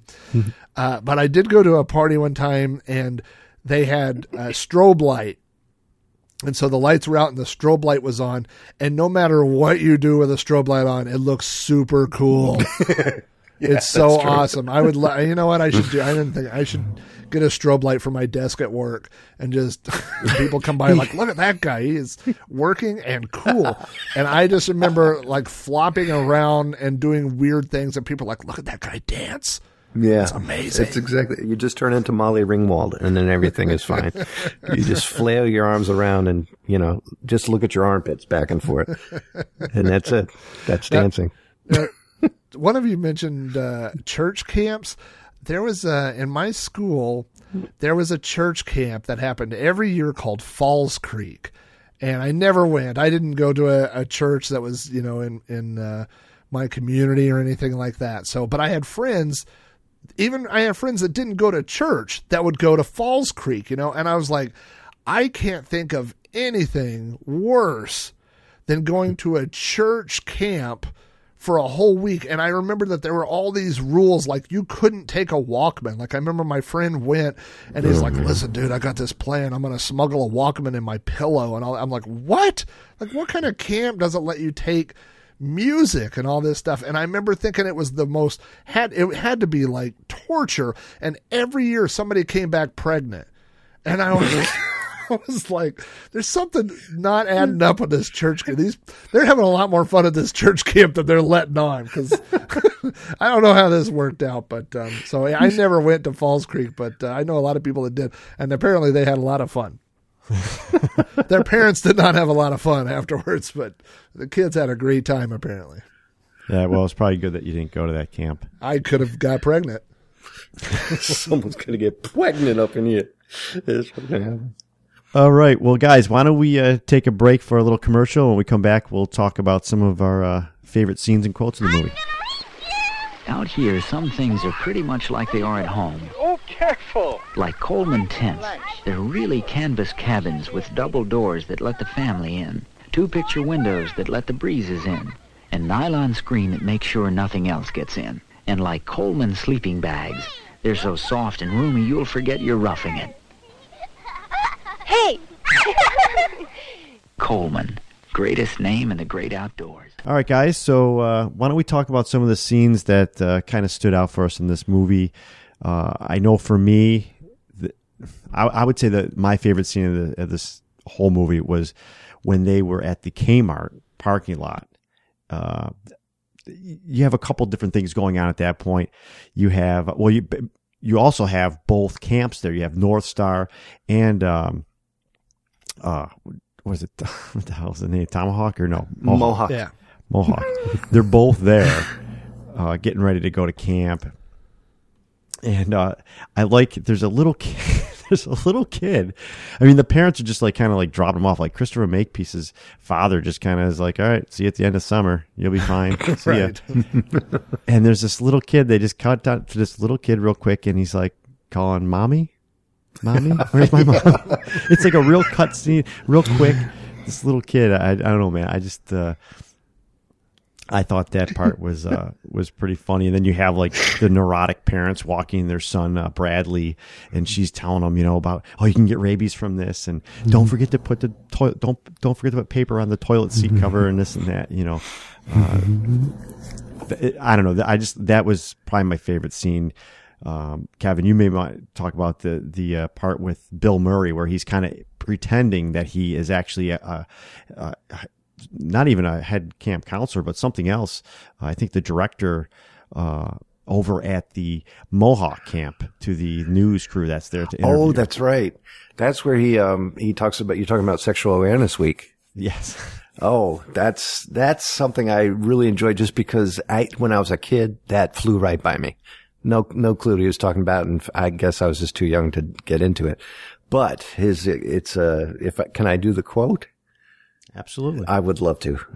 I did go to a party one time and they had a strobe light. And so the lights were out and the strobe light was on. And no matter what you do with a strobe light on, it looks super cool. It's so awesome. I would, you know what I should do? I didn't think I should get a strobe light for my desk at work and just people come by like, look at that guy. He is working and cool. And I just remember like flopping around and doing weird things and people are like, look at that guy dance. Yeah. It's amazing. It's exactly. You just turn into Molly Ringwald and then everything is fine. You just flail your arms around and, you know, just look at your armpits back and forth. And that's it. That's dancing. One of you mentioned church camps. There was in my school, there was a church camp that happened every year called Falls Creek. And I never went. I didn't go to a church that was, you know, in my community or anything like that. So, but I had friends. Even I have friends that didn't go to church that would go to Falls Creek, you know, and I was like, I can't think of anything worse than going to a church camp for a whole week. And I remember that there were all these rules, like you couldn't take a Walkman. Like I remember my friend went and he's like, listen, dude, I got this plan. I'm going to smuggle a Walkman in my pillow. And I'm like, what? Like what kind of camp doesn't let you take music and all this stuff? And I remember thinking it was it had to be like torture. And every year somebody came back pregnant. And I was like, there's something not adding up with this church camp. They're having a lot more fun at this church camp than they're letting on, because I don't know how this worked out. But so I never went to Falls Creek, but I know a lot of people that did. And apparently they had a lot of fun. Their parents did not have a lot of fun afterwards, but the kids had a great time apparently. Yeah, well, it's probably good that you didn't go to that camp. I could have got pregnant. Someone's going to get pregnant up in here. It's what's going to happen. All right. Well, guys, why don't we take a break for a little commercial? When we come back, we'll talk about some of our favorite scenes and quotes in the movie. Out here, some things are pretty much like they are at home. Oh, careful! Like Coleman tents. They're really canvas cabins with double doors that let the family in, 2 picture windows that let the breezes in, and nylon screen that makes sure nothing else gets in. And like Coleman sleeping bags, they're so soft and roomy you'll forget you're roughing it. Hey! Coleman, greatest name in the great outdoors. All right, guys, so why don't we talk about some of the scenes that kind of stood out for us in this movie. I know for me, I would say that my favorite scene of this whole movie was when they were at the Kmart parking lot. You have a couple different things going on at that point. You have, well, you also have both camps there. You have North Star and what the hell is the name? Tomahawk or no? Mohawk. Yeah. Mohawk. They're both there, getting ready to go to camp. And I like, there's a little kid. I mean, the parents are just like kind of like dropping him off. Like Christopher Makepeace's father just kind of is like, all right, see you at the end of summer. You'll be fine. See ya. And there's this little kid. They just cut down to this little kid real quick, and he's like calling, Mommy? Where's my mom? It's like a real cut scene, real quick. This little kid, I don't know, man. I just I thought that part was pretty funny. And then you have like the neurotic parents walking their son Bradley, and she's telling them, you know, about, oh, you can get rabies from this, and don't forget to put don't forget to put paper on the toilet seat cover and this and that. You know, I don't know. That was probably my favorite scene. Kevin, you may want to talk about the part with Bill Murray where he's kind of pretending that he is actually not even a head camp counselor, but something else. I think the director over at the Mohawk camp to the news crew that's there to interview. Oh, that's right. That's where he talks about, you're talking about Sexual Awareness Week. Yes. Oh, that's something I really enjoyed just because when I was a kid, that flew right by me. No clue what he was talking about, and I guess I was just too young to get into it. But can I do the quote? Absolutely. I would love to.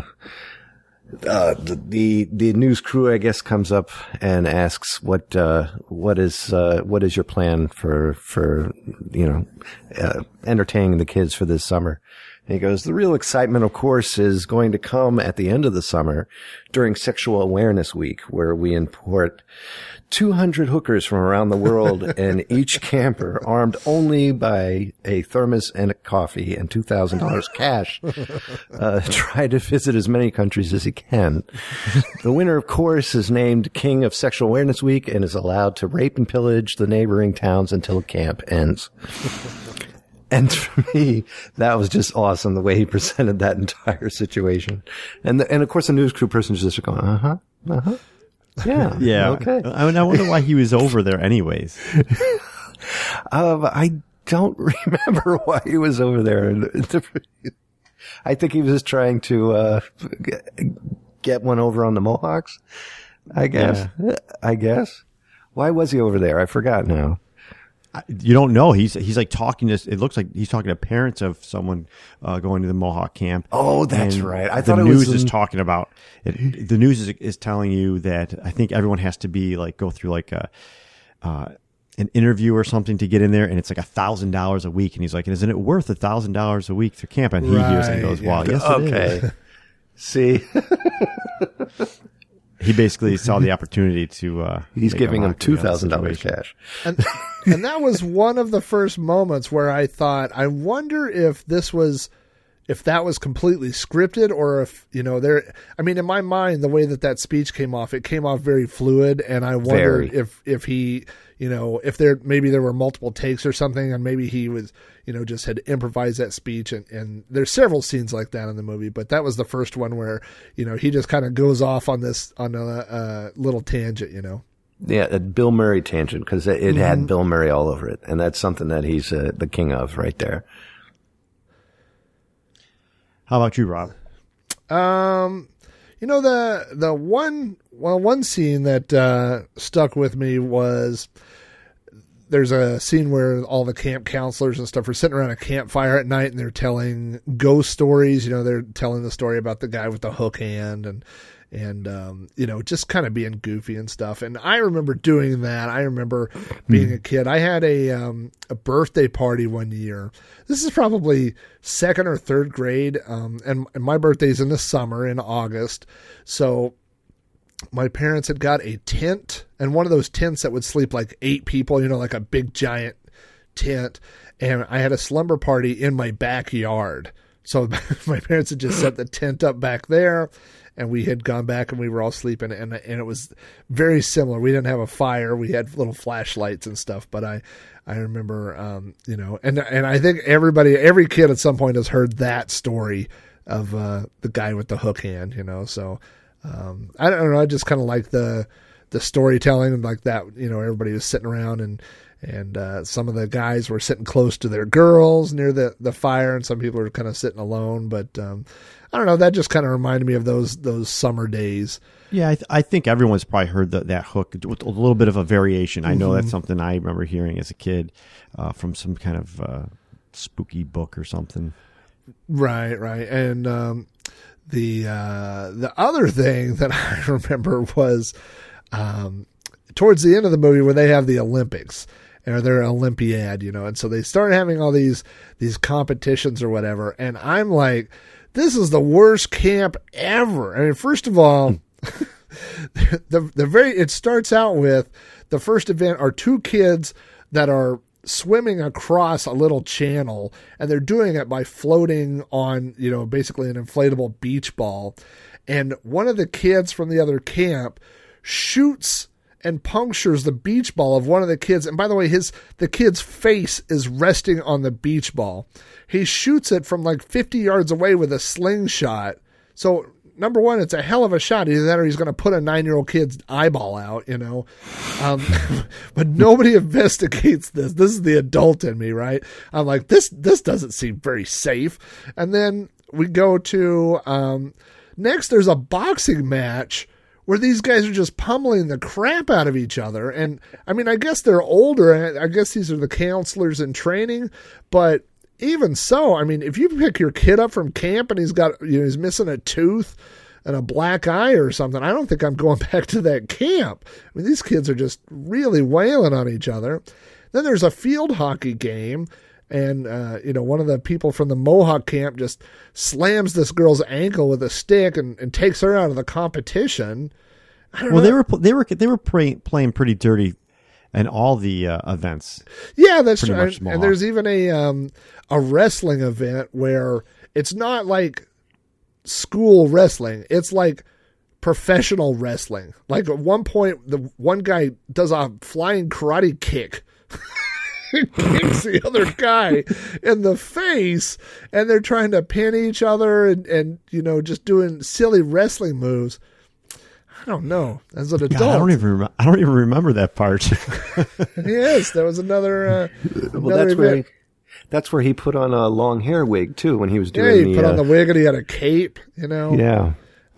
The news crew, I guess, comes up and asks what is your plan for entertaining the kids for this summer? And he goes, the real excitement, of course, is going to come at the end of the summer during Sexual Awareness Week, where we import 200 hookers from around the world and each camper armed only by a thermos and a coffee and $2,000 cash, try to visit as many countries as he can. The winner, of course, is named King of Sexual Awareness Week and is allowed to rape and pillage the neighboring towns until camp ends. And for me, that was just awesome, the way he presented that entire situation. And of course, the news crew person is just going, yeah. Yeah. Okay. I mean, I wonder why he was over there anyways. I don't remember why he was over there. I think he was just trying to get one over on the Mohawks, I guess. Yeah. I guess. Why was he over there? I forgot now. You don't know. He's like talking to, it looks like he's talking to parents of someone going to the Mohawk camp. Oh, that's right. I thought the it news was is talking about it. The news is telling you that I think everyone has to be like, go through like an interview or something to get in there, and it's like $1,000 a week. And he's like, isn't it worth $1,000 a week to camp? And he hears it and goes, well, yes, it is. See, he basically saw the opportunity to. He's giving him $2,000 cash. And that was one of the first moments where I thought, I wonder if that was completely scripted, or if, I mean, in my mind, the way that speech came off, it came off very fluid. And I wondered if he, if there were multiple takes or something, and maybe he was, just had improvised that speech. And there's several scenes like that in the movie, but that was the first one where, he just kind of goes off on a little tangent, Yeah, a Bill Murray tangent, because it had Bill Murray all over it, and that's something that he's the king of right there. How about you, Rob? The one scene that stuck with me was, there's a scene where all the camp counselors and stuff are sitting around a campfire at night, and they're telling ghost stories. They're telling the story about the guy with the hook hand and just kind of being goofy and stuff. And I remember doing that. I remember being a kid. I had a birthday party one year. This is probably second or third grade. And my birthday's in the summer, in August. So my parents had got a tent, and one of those tents that would sleep like 8 people, like a big giant tent. And I had a slumber party in my backyard. So my parents had just set the tent up back there, and we had gone back and we were all sleeping, and it was very similar. We didn't have a fire. We had little flashlights and stuff, but I remember, and I think every kid at some point has heard that story of the guy with the hook hand, so I don't know. I just kind of like the storytelling, and like that, everybody was sitting around, and some of the guys were sitting close to their girls near the fire, and some people were kind of sitting alone. But I don't know. That just kind of reminded me of those summer days. Yeah, I think everyone's probably heard that hook with a little bit of a variation. I know that's something I remember hearing as a kid from some kind of spooky book or something. Right. And the other thing that I remember was towards the end of the movie where they have the Olympics, or their Olympiad, and so they started having all these competitions or whatever, and I'm like, this is the worst camp ever. I mean, first of all, it starts out with the first event are 2 kids that are swimming across a little channel, and they're doing it by floating on, basically an inflatable beach ball. And one of the kids from the other camp shoots and punctures the beach ball of one of the kids. And by the way, the kid's face is resting on the beach ball. He shoots it from like 50 yards away with a slingshot. So number one, it's a hell of a shot. Either that or he's going to put a 9-year-old kid's eyeball out, but nobody investigates this. This is the adult in me, right? I'm like, this doesn't seem very safe. And then we go to, next there's a boxing match where these guys are just pummeling the crap out of each other. And I mean, I guess they're older. I guess these are the counselors in training, but even so, I mean, if you pick your kid up from camp and he's missing a tooth and a black eye or something, I don't think I'm going back to that camp. I mean, these kids are just really wailing on each other. Then there's a field hockey game, and one of the people from the Mohawk camp just slams this girl's ankle with a stick and takes her out of the competition. Well, they were playing pretty dirty in all the events. Yeah, that's true. And there's even a wrestling event where it's not like school wrestling. It's like professional wrestling. Like at one point, the one guy does a flying karate kick. Kicks the other guy in the face, and they're trying to pin each other and just doing silly wrestling moves. I don't know. As an adult, I don't even remember that part. Yes, there was another. That's where he put on a long hair wig too when he was doing. Yeah, he put on the wig and he had a cape. Yeah.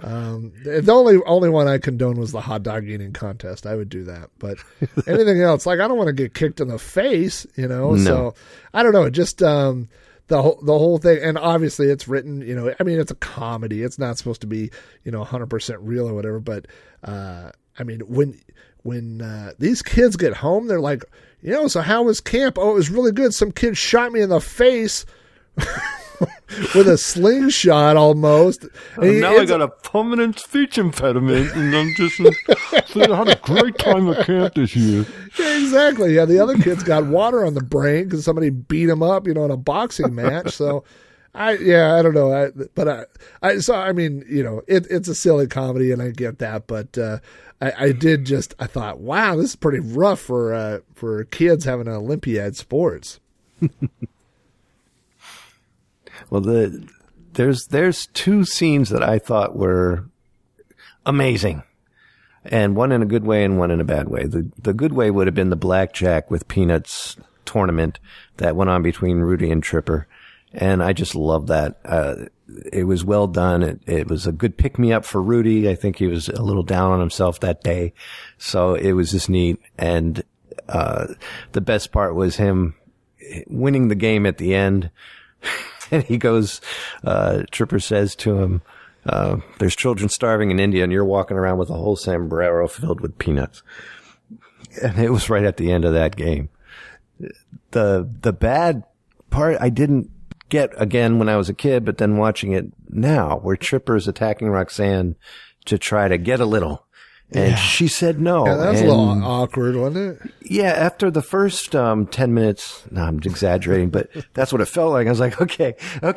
The only one I condone was the hot dog eating contest. I would do that, but anything else, like I don't want to get kicked in the face, No. So I don't know. Just the whole thing, and obviously it's written. I mean, it's a comedy. It's not supposed to be 100% real or whatever. But I mean, when these kids get home, they're like, so how was camp? Oh, it was really good. Some kid shot me in the face. With a slingshot almost. Now I got a permanent speech impediment, and I'm just I had a great time at camp this year. Yeah, exactly. Yeah, the other kids got water on the brain because somebody beat them up, in a boxing match. So, I don't know. It's a silly comedy, and I get that, but I thought, wow, this is pretty rough for kids having an Olympiad sports. Well, there's two scenes that I thought were amazing, and one in a good way and one in a bad way. The good way would have been the blackjack with peanuts tournament that went on between Rudy and Tripper, and I just loved that. It was well done. It was a good pick-me-up for Rudy. I think he was a little down on himself that day, so it was just neat. And the best part was him winning the game at the end. And he goes, Tripper says to him, there's children starving in India and you're walking around with a whole sombrero filled with peanuts. And it was right at the end of that game. The bad part I didn't get again when I was a kid, but then watching it now, where Tripper's attacking Roxanne to try to get a little. And she said no. Yeah, that was a little awkward, wasn't it? Yeah, after the first 10 minutes, no, I'm exaggerating, but that's what it felt like. I was like, okay,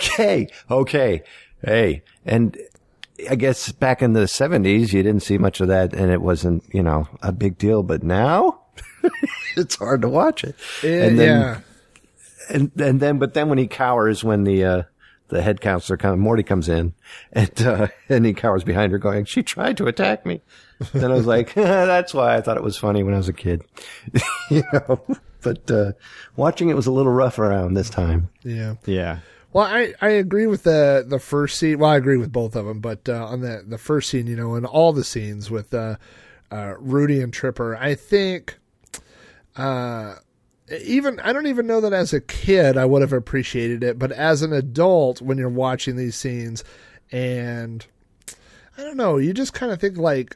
hey. And I guess back in the 70s, you didn't see much of that, and it wasn't, a big deal. But now, it's hard to watch it. But then when he cowers, when the head counselor Morty comes in, and he cowers behind her going, she tried to attack me. Then I was like, that's why I thought it was funny when I was a kid, but, watching it was a little rough around this time. Yeah. Yeah. Well, I agree with the first scene. Well, I agree with both of them, but, on the first scene, and all the scenes with, Rudy and Tripper, I think, I don't even know that as a kid I would have appreciated it, but as an adult, when you're watching these scenes, and I don't know, you just kind of think like,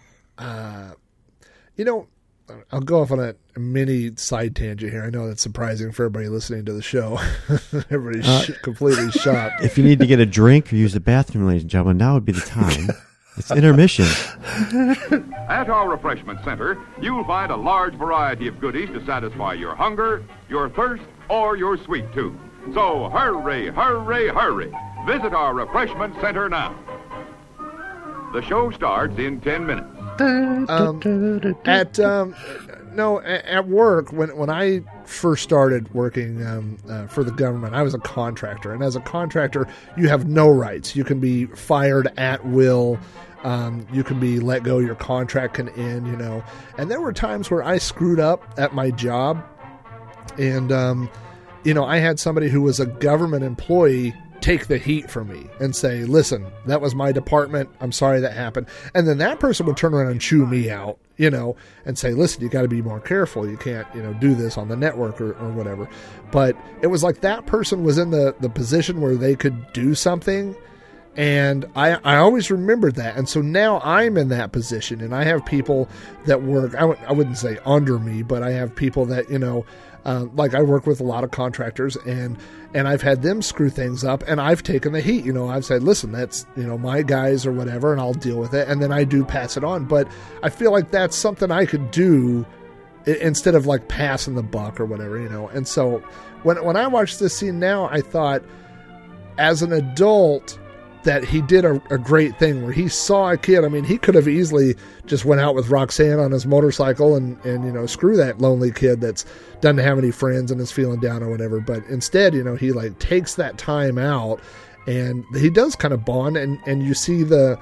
I'll go off on a mini side tangent here. I know that's surprising for everybody listening to the show. Everybody's completely shocked. If you need to get a drink or use the bathroom, ladies and gentlemen, now would be the time. It's intermission. At our refreshment center, you'll find a large variety of goodies to satisfy your hunger, your thirst, or your sweet tooth. So hurry, hurry, hurry. Visit our refreshment center now. The show starts in 10 minutes. At work, when I first started working for the government, I was a contractor. And as a contractor, you have no rights. You can be fired at will. You can be let go. Your contract can end, you know. And there were times where I screwed up at my job. And, you know, I had somebody who was a government employee take the heat from me and say, listen, that was my department. I'm sorry that happened. And then that person would turn around and chew me out, you know, and say, listen, you got to be more careful. You can't, you know, do this on the network or whatever. But it was like that person was in the position where they could do something. And I always remembered that. And so now I'm in that position, and I have people that work, I wouldn't say under me, but I have people that, you know, like I work with a lot of contractors, and I've had them screw things up, and I've taken the heat. You know, I've said, listen, that's, you know, my guys or whatever, and I'll deal with it. And then I do pass it on. But I feel like that's something I could do instead of like passing the buck or whatever, you know. And so when I watch this scene now, I thought as an adult that he did a great thing where he saw a kid. I mean, he could have easily just went out with Roxanne on his motorcycle and you know, screw that lonely kid that's doesn't have any friends and is feeling down or whatever. But instead, you know, he like takes that time out, and he does kind of bond, and you see the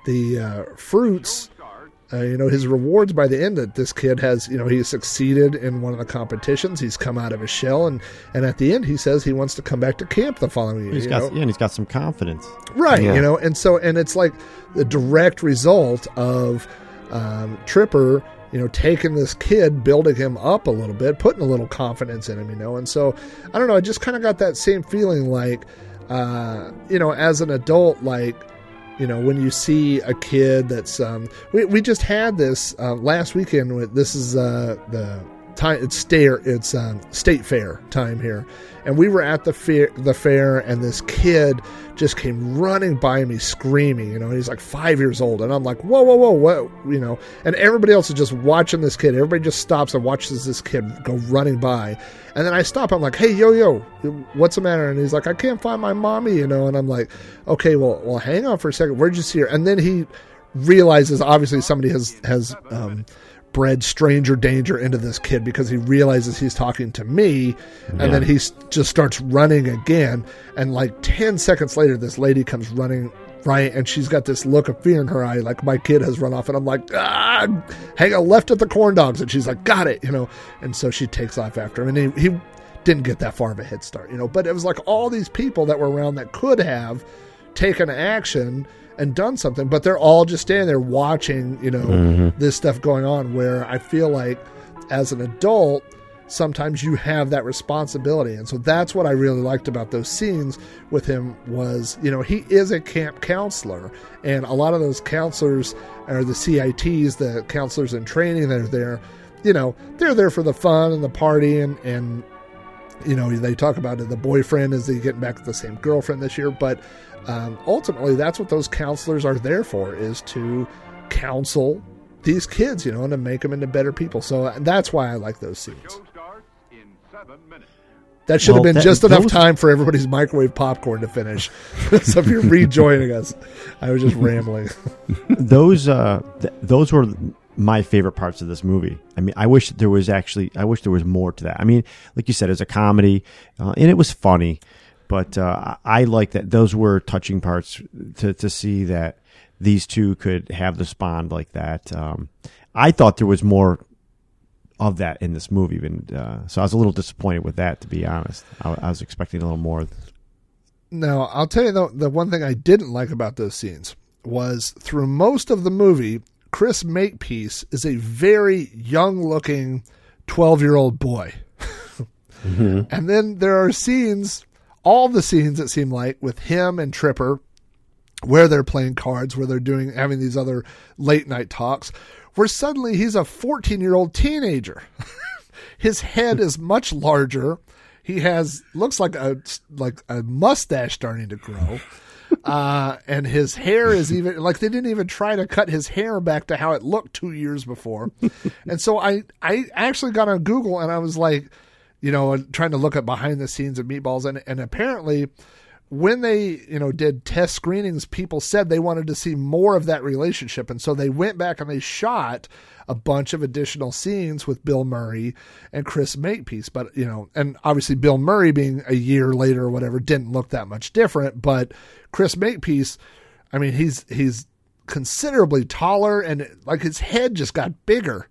fruits, you know, his rewards by the end, that this kid has, you know, he succeeded in one of the competitions. He's come out of his shell, and at the end he says he wants to come back to camp the following year. And he's got some confidence. Right, yeah. You know, and it's like the direct result of Tripper, you know, taking this kid, building him up a little bit, putting a little confidence in him, you know. And so, I don't know, I just kind of got that same feeling like, you know, as an adult, like, you know, when you see a kid that's, we just had this last weekend. This is the time. It's State Fair time here, and we were at the fair, and this kid just came running by me screaming. You know, he's like 5 years old, and I'm like, whoa, what? You know, and everybody else is just watching this kid. Everybody just stops and watches this kid go running by. And then I stop. I'm like, hey, yo, what's the matter? And he's like, I can't find my mommy, you know. And I'm like, okay, well, hang on for a second. Where'd you see her? And then he realizes, obviously, somebody has bred stranger danger into this kid, because he realizes he's talking to me. And then he just starts running again. And like 10 seconds later, this lady comes running right, and she's got this look of fear in her eye, like my kid has run off. And I'm like, hang on, left at the corn dogs. And she's like, got it, you know. And so she takes off after him, and he didn't get that far of a head start, you know. But it was like all these people that were around that could have taken action and done something, but they're all just standing there watching, you know, this stuff going on, where I feel like as an adult, sometimes you have that responsibility. And so that's what I really liked about those scenes with him was, you know, he is a camp counselor, and a lot of those counselors are the CITs, the counselors in training that are there, you know, they're there for the fun and the party, and you know, they talk about it, the boyfriend is getting back with the same girlfriend this year, but ultimately that's what those counselors are there for, is to counsel these kids, you know, and to make them into better people. So that's why I like those scenes. That should have been just enough time for everybody's microwave popcorn to finish. So if you're rejoining us, I was just rambling. Those were my favorite parts of this movie. I mean, I wish there was more to that. I mean, like you said, it's a comedy, and it was funny, but I like that. Those were touching parts to see that these two could have this bond like that. I thought there was more of that in this movie, so I was a little disappointed with that, to be honest. I was expecting a little more. Now, I'll tell you, the one thing I didn't like about those scenes was through most of the movie, Chris Makepeace is a very young-looking 12-year-old boy. And then there are scenes, all the scenes it seemed like, with him and Tripper, where they're playing cards, where they're having these other late-night talks, where suddenly he's a 14-year-old teenager. His head is much larger. He looks like a mustache starting to grow. And his hair is even, like, they didn't even try to cut his hair back to how it looked 2 years before. And so I actually got on Google, and I was like, you know, trying to look at behind the scenes of Meatballs, and apparently when they, did test screenings, people said they wanted to see more of that relationship. And so they went back and they shot a bunch of additional scenes with Bill Murray and Chris Makepeace. But, and obviously Bill Murray being a year later or whatever didn't look that much different. But Chris Makepeace, I mean, he's considerably taller and like his head just got bigger.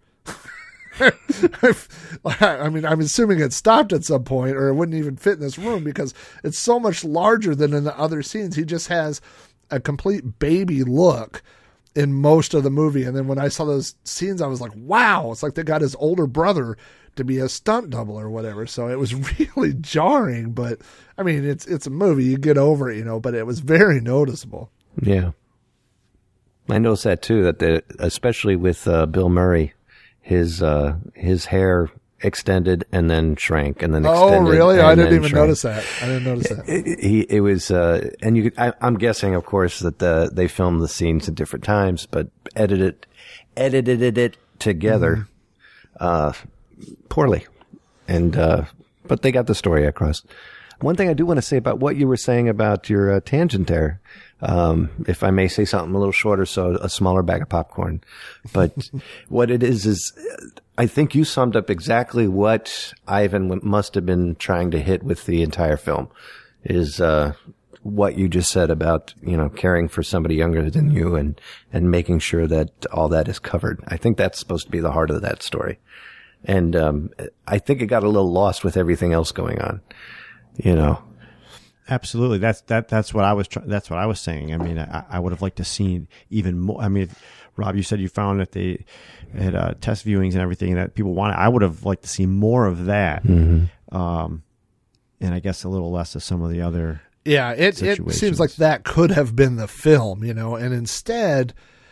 I mean, I'm assuming it stopped at some point or it wouldn't even fit in this room because it's so much larger than in the other scenes. He just has a complete baby look in most of the movie. And then when I saw those scenes, I was like, wow, it's like they got his older brother to be a stunt double or whatever. So it was really jarring, but I mean, it's a movie, you get over it, but it was very noticeable. Yeah. I noticed that too, that especially with Bill Murray, his hair extended and then shrank and then extended. Oh, really? I didn't even shrank. Notice that. I didn't notice that. It was, and I'm guessing, of course, that they filmed the scenes at different times, but edited it together poorly, and but they got the story across. One thing I do want to say about what you were saying about your tangent there, if I may say something a little shorter, so a smaller bag of popcorn. But what it is I think you summed up exactly what Ivan must have been trying to hit with the entire film, is what you just said about, caring for somebody younger than you and making sure that all that is covered. I think that's supposed to be the heart of that story. And I think it got a little lost with everything else going on. Absolutely. That's what I was that's what I was saying. I mean, I would have liked to see even more. I mean, Rob, you said you found that they had test viewings and everything that people wanted. I would have liked to see more of that. Mm-hmm. And I guess a little less of some of the other. Yeah, it seems like that could have been the film, and instead,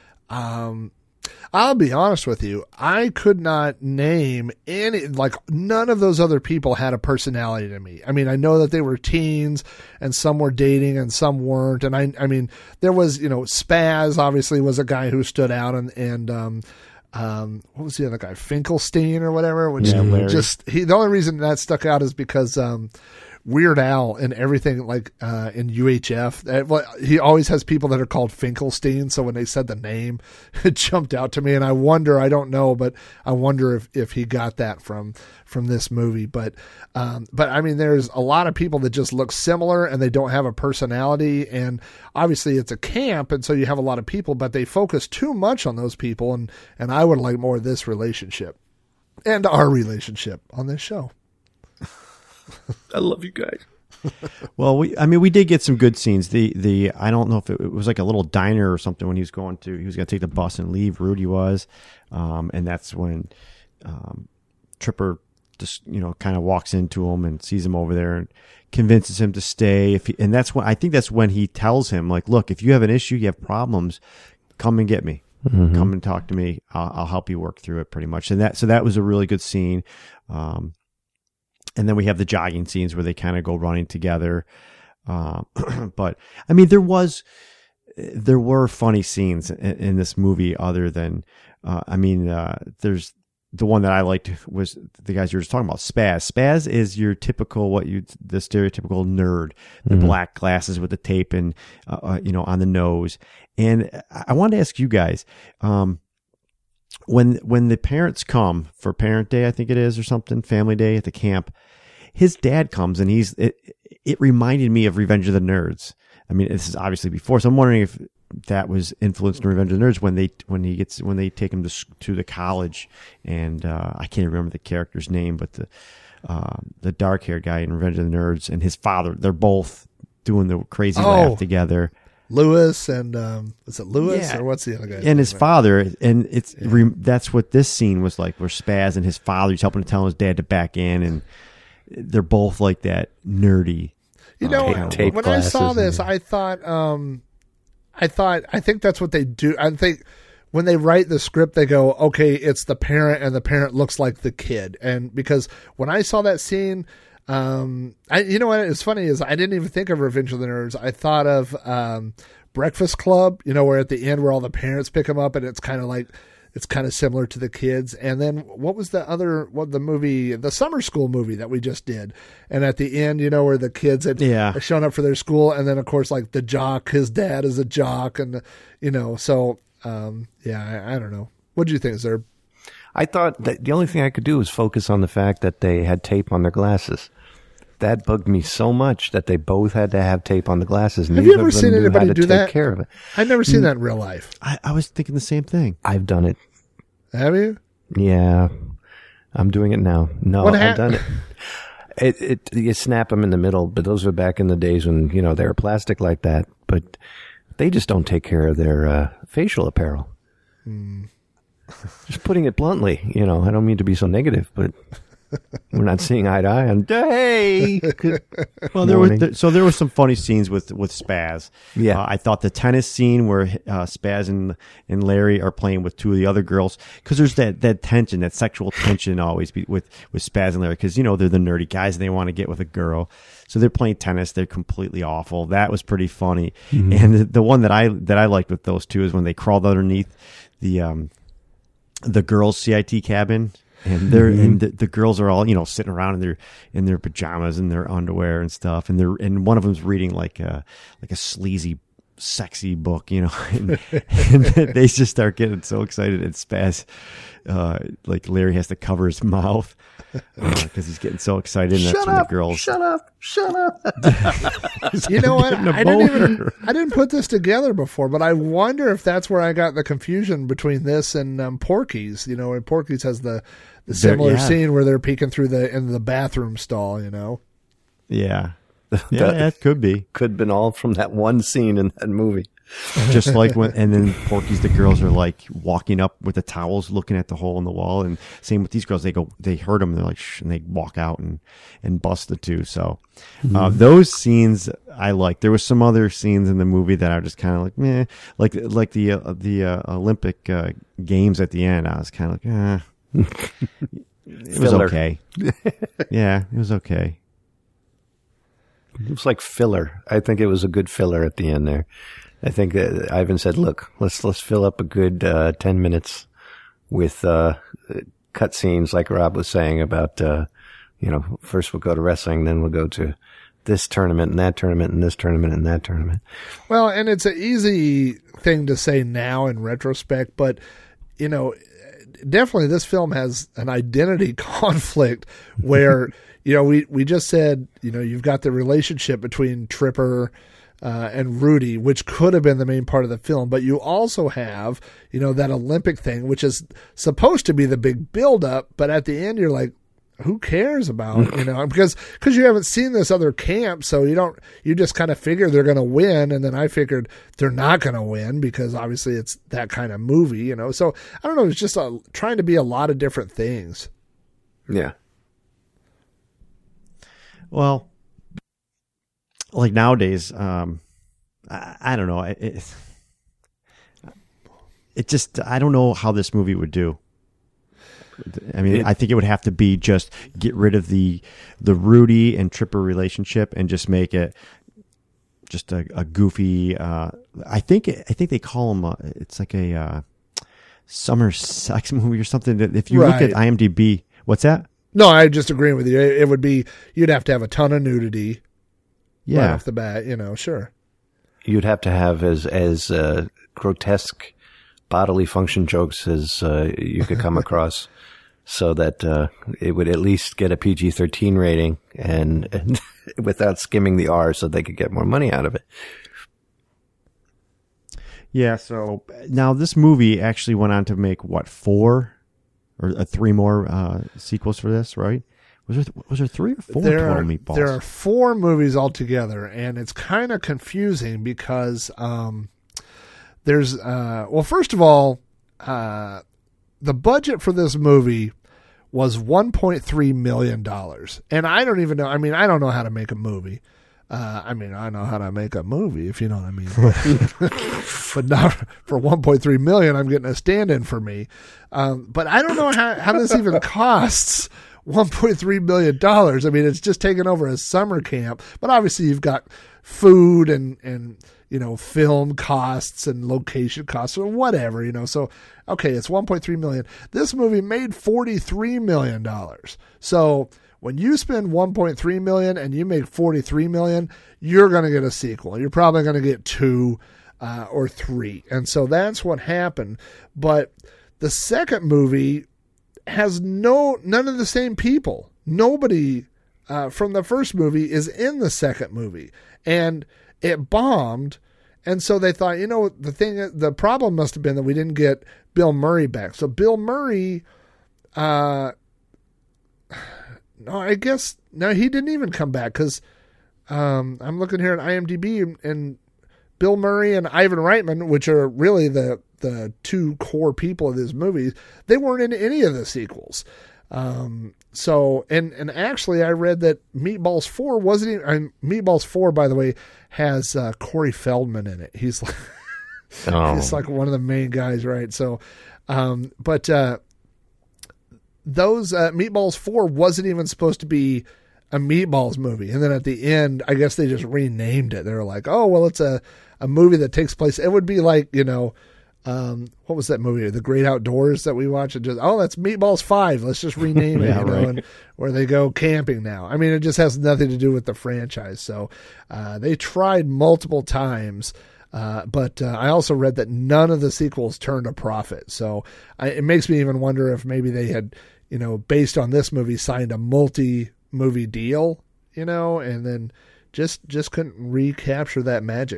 I'll be honest with you, I could not name none of those other people had a personality to me. I mean, I know that they were teens and some were dating and some weren't. And I mean, there was, Spaz obviously was a guy who stood out and what was the other guy? Finkelstein or whatever, which the only reason that stuck out is because, Weird Al and everything in UHF, he always has people that are called Finkelstein. So when they said the name, it jumped out to me, and I don't know, but I wonder if he got that from this movie. But I mean, there's a lot of people that just look similar and they don't have a personality, and obviously it's a camp, and so you have a lot of people, but they focus too much on those people, and I would like more of this relationship and our relationship on this show. I love you guys. Well, we did get some good scenes. The I don't know if it was like a little diner or something when he was going to take the bus and leave. Rudy was, and that's when Tripper just kind of walks into him and sees him over there and convinces him to stay. And that's when he tells him, like, look, if you have an issue, you have problems, come and get me. Mm-hmm. Come and talk to me. I'll help you work through it, pretty much. And that was a really good scene. And then we have the jogging scenes where they kind of go running together. But I mean, there were funny scenes in this movie other than, there's the one that I liked was the guys you were just talking about, Spaz. Spaz is your typical, the stereotypical nerd, the mm-hmm. black glasses with the tape and, on the nose. And I wanted to ask you guys, when the parents come for Parent Day, I think it is, or something, Family Day at the camp, his dad comes and it reminded me of Revenge of the Nerds. I mean, this is obviously before, so I'm wondering if that was influenced in Revenge of the Nerds when they take him to the college, and I can't remember the character's name, but the dark haired guy in Revenge of the Nerds and his father, they're both doing the crazy laugh together. Lewis and is it Lewis or what's the other guy? And his father, and that's what this scene was like, where Spaz and his father, he's helping to tell his dad to back in, and they're both like that nerdy. When I saw this, I think that's what they do. I think when they write the script, they go, okay, it's the parent, and the parent looks like the kid. And because when I saw that scene, you know what is funny is I didn't even think of Revenge of the Nerds. I thought of Breakfast Club, where at the end where all the parents pick them up, and it's kind of like it's kind of similar to the kids. And then what was the movie, the summer school movie that we just did? And at the end, where the kids had shown up for their school, and then of course like the jock, his dad is a jock, and so I don't know. What do you think, sir? I thought that the only thing I could do was focus on the fact that they had tape on their glasses. That bugged me so much that they both had to have tape on the glasses. Have you ever seen anybody do that? Take care of it. I've never seen that in real life. I was thinking the same thing. I've done it. Have you? Yeah, I'm doing it now. No, I've done it. You snap them in the middle, but those were back in the days when they were plastic like that. But they just don't take care of their facial apparel. Just putting it bluntly, I don't mean to be so negative, but we're not seeing eye to eye on day. Well, there were some funny scenes with Spaz. Yeah, I thought the tennis scene where Spaz and Larry are playing with two of the other girls, because there's that tension, that sexual tension always with Spaz and Larry, because they're the nerdy guys and they want to get with a girl, so they're playing tennis. They're completely awful. That was pretty funny. Mm-hmm. And the one that I liked with those two is when they crawled underneath the girls' CIT cabin. And and the girls are all sitting around in their pajamas and their underwear and stuff, and one of them's reading like a sleazy, sexy book, and they just start getting so excited, and Spaz, like Larry has to cover his mouth because he's getting so excited. And that's when the girls shut up. You know what? I didn't put this together before, but I wonder if that's where I got the confusion between this and Porky's. And Porky's has the similar scene where they're peeking through in the bathroom stall. Yeah, that could be. Could have been all from that one scene in that movie. Just like and then Porky's, the girls are like walking up with the towels, looking at the hole in the wall, and same with these girls. They heard them, and they're like, shh, and they walk out and bust the two. So those scenes I like. There was some other scenes in the movie that I just kind of like, meh, like the Olympic games at the end. I was kind of like, it was okay. Yeah, it was okay. It was like filler. I think it was a good filler at the end there. I think that Ivan said, "Look, let's fill up a good 10 minutes with cut scenes, like Rob was saying about first we'll go to wrestling, then we'll go to this tournament and that tournament and this tournament and that tournament." Well, and it's an easy thing to say now in retrospect, but definitely this film has an identity conflict where we just said you've got the relationship between Tripper and Rudy, which could have been the main part of the film, but you also have that Olympic thing, which is supposed to be the big build-up, but at the end you're like, who cares about because you haven't seen this other camp, so you just kind of figure they're going to win, and then I figured they're not going to win because obviously it's that kind of movie, so I don't know, it's just trying to be a lot of different things. Yeah. Well, like nowadays, I don't know. It just, I don't know how this movie would do. I mean, I think it would have to be just get rid of the Rudy and Tripper relationship and just make it just a goofy. I think they call them. It's like a summer sex movie or something. That if you look at IMDb, what's that? No, I just agree with you. It would be, you'd have to have a ton of nudity. Yeah. Right off the bat, sure. You'd have to have as grotesque bodily function jokes as you could come across, so that it would at least get a PG-13 rating and without skimming the R, so they could get more money out of it. Yeah. So now this movie actually went on to make 4 or 3 more sequels for this, right? Was there 3 or 4 total Meatballs? There are 4 movies altogether, and it's kind of confusing because there's first of all, the budget for this movie was $1.3 million, and I don't even know. I mean, I don't know how to make a movie. I know how to make a movie, if you know what I mean. But not for $1.3 million. I'm getting a stand-in for me. But I don't know how this even costs $1.3 million. I mean, it's just taken over a summer camp, but obviously you've got food and film costs and location costs or whatever, so, okay, it's $1.3 million. This movie made $43 million. So when you spend $1.3 million and you make $43 million, you're going to get a sequel. You're probably going to get 2 or 3. And so that's what happened. But the second movie has none of the same people. Nobody from the first movie is in the second movie, and it bombed. And so they thought, the problem must have been that we didn't get Bill Murray back. So Bill Murray, he didn't even come back, because I'm looking here at IMDb, and Bill Murray and Ivan Reitman, which are really the 2 core people of this movie, they weren't in any of the sequels. So actually I read that Meatballs 4 wasn't even, Meatballs 4, by the way, has Corey Feldman in it. He's like, he's like one of the main guys, right? So, those Meatballs 4 wasn't even supposed to be a Meatballs movie. And then at the end, I guess they just renamed it. They were like, oh, well, it's a movie that takes place. It would be like, what was that movie? The Great Outdoors that we watched, and just, that's Meatballs 5. Let's just rename it, right. And where they go camping now. I mean, it just has nothing to do with the franchise. So they tried multiple times, but I also read that none of the sequels turned a profit. So it makes me even wonder if maybe they had, based on this movie, signed a multi-movie deal, and then just couldn't recapture that magic.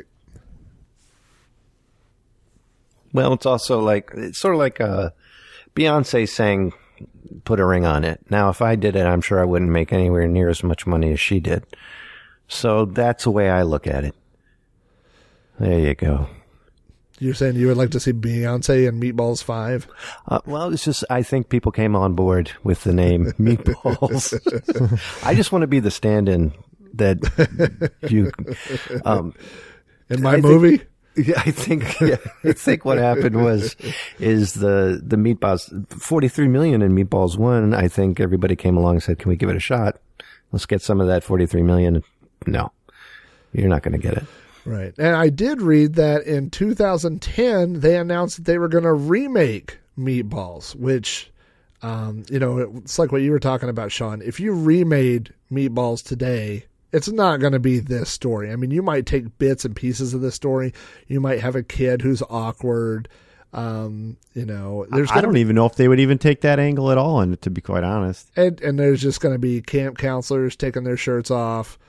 Well, it's also it's sort of like Beyonce saying, put a ring on it. Now, if I did it, I'm sure I wouldn't make anywhere near as much money as she did. So that's the way I look at it. There you go. You're saying you would like to see Beyonce in Meatballs 5? Well, it's just, I think people came on board with the name Meatballs. I just want to be the stand-in that you... in my movie? Yeah, I think what happened is the Meatballs, $43 million in Meatballs 1. I think everybody came along and said, can we give it a shot? Let's get some of that $43 million. No, you're not going to get it. Right. And I did read that in 2010, they announced that they were going to remake Meatballs, which, it's like what you were talking about, Sean. If you remade Meatballs today, it's not going to be this story. I mean, you might take bits and pieces of this story. You might have a kid who's awkward. I don't even know if they would even take that angle at all, and to be quite honest. And there's just going to be camp counselors taking their shirts off.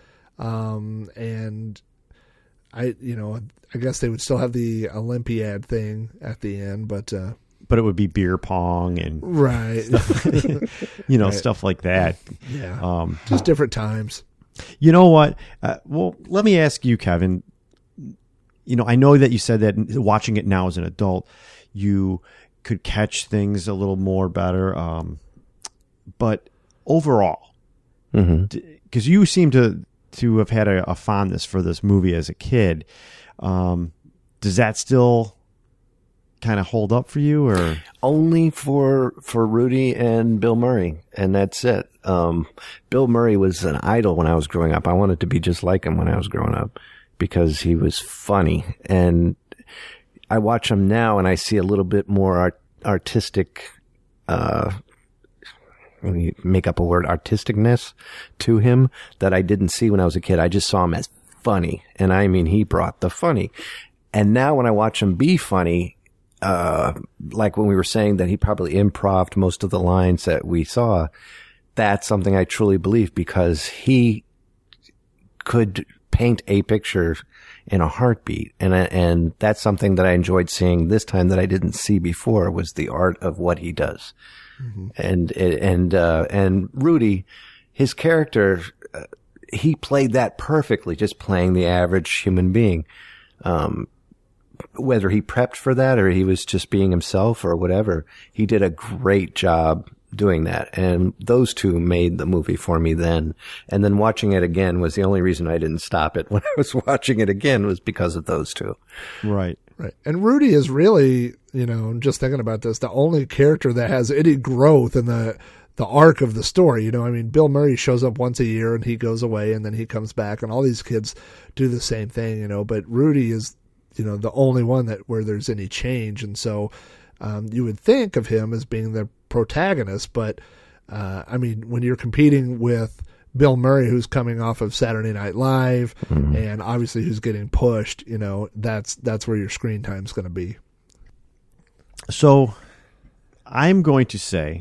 And I guess they would still have the Olympiad thing at the end, but it would be beer pong and right, right. Stuff like that. Yeah, just different times. You know what? Well, let me ask you, Kevin. I know that you said that watching it now as an adult, you could catch things a little more better. But overall, because you seem to have had a fondness for this movie as a kid, does that still kind of hold up for you, or only for Rudy and Bill Murray, and that's it. Bill Murray was an idol when I was growing up. I wanted to be just like him when I was growing up because he was funny, and I watch him now and I see a little bit more artistic, let me make up a word, artisticness to him that I didn't see when I was a kid. I just saw him as funny, and I mean, he brought the funny. And now when I watch him be funny, like when we were saying that he probably improv'd most of the lines that we saw, that's something I truly believe, because he could paint a picture in a heartbeat. And that's something that I enjoyed seeing this time that I didn't see before, was the art of what he does. Mm-hmm. And Rudy, his character, he played that perfectly, just playing the average human being. Whether he prepped for that or he was just being himself or whatever, he did a great job doing that. And those two made the movie for me then. And then watching it again was the only reason I didn't stop it when I was watching it again, was because of those two. Right. Right. And Rudy is really, just thinking about this, the only character that has any growth in the arc of the story. You know, I mean, Bill Murray shows up once a year and he goes away and then he comes back, and all these kids do the same thing, you know, but Rudy is, you know, the only one where there's any change. And so you would think of him as being the protagonist, but I mean, when you're competing with Bill Murray, who's coming off of Saturday Night Live, and obviously who's getting pushed, you know, that's where your screen time is going to be. So I'm going to say,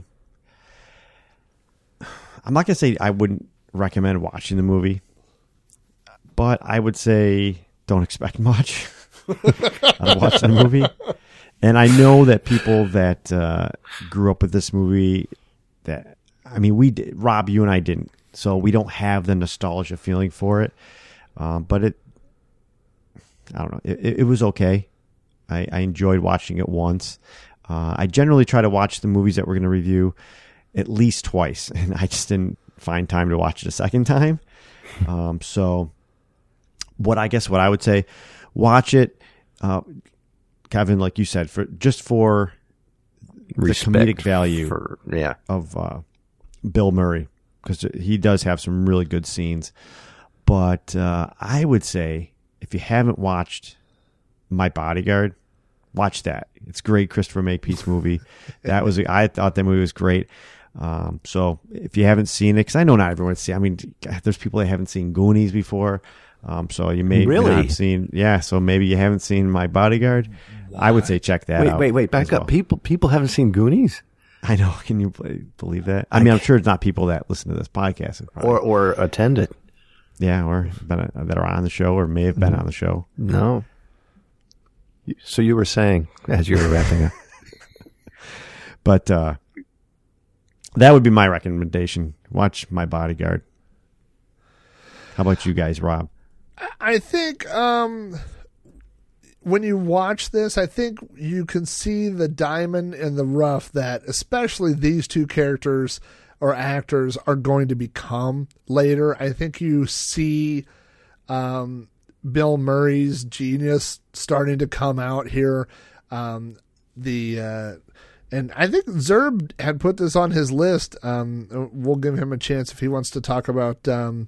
I'm not going to say I wouldn't recommend watching the movie, but I would say don't expect much out of watching the movie. And I know that people that grew up with this movie, that, I mean, we did, Rob, you and I didn't, so we don't have the nostalgia feeling for it. But I don't know, it was okay. I enjoyed watching it once. I generally try to watch the movies that we're going to review at least twice, and I just didn't find time to watch it a second time. So what I would say, watch it, Kevin, like you said, for the comedic value of Bill Murray, because he does have some really good scenes. But I would say, if you haven't watched My Bodyguard, watch that. It's a great Christopher Makepeace movie. I thought that movie was great. So if you haven't seen it, because I know not everyone's seen. I mean, there's people that haven't seen Goonies before. So you may not have seen. Yeah. So maybe you haven't seen My Bodyguard. What? I would say check that out. Wait, back up. Well. People haven't seen Goonies? I know. Can you believe that? I mean, I'm sure it's not people that listen to this podcast or attend it. Yeah, or that are on the show or may have been on the show. No. So you were saying as you were wrapping up. But that would be my recommendation. Watch My Bodyguard. How about you guys, Rob? I think when you watch this, I think you can see the diamond in the rough that especially these two characters or actors are going to become later. I think you see Bill Murray's genius starting to come out here. And I think Zerb had put this on his list. We'll give him a chance if he wants to talk about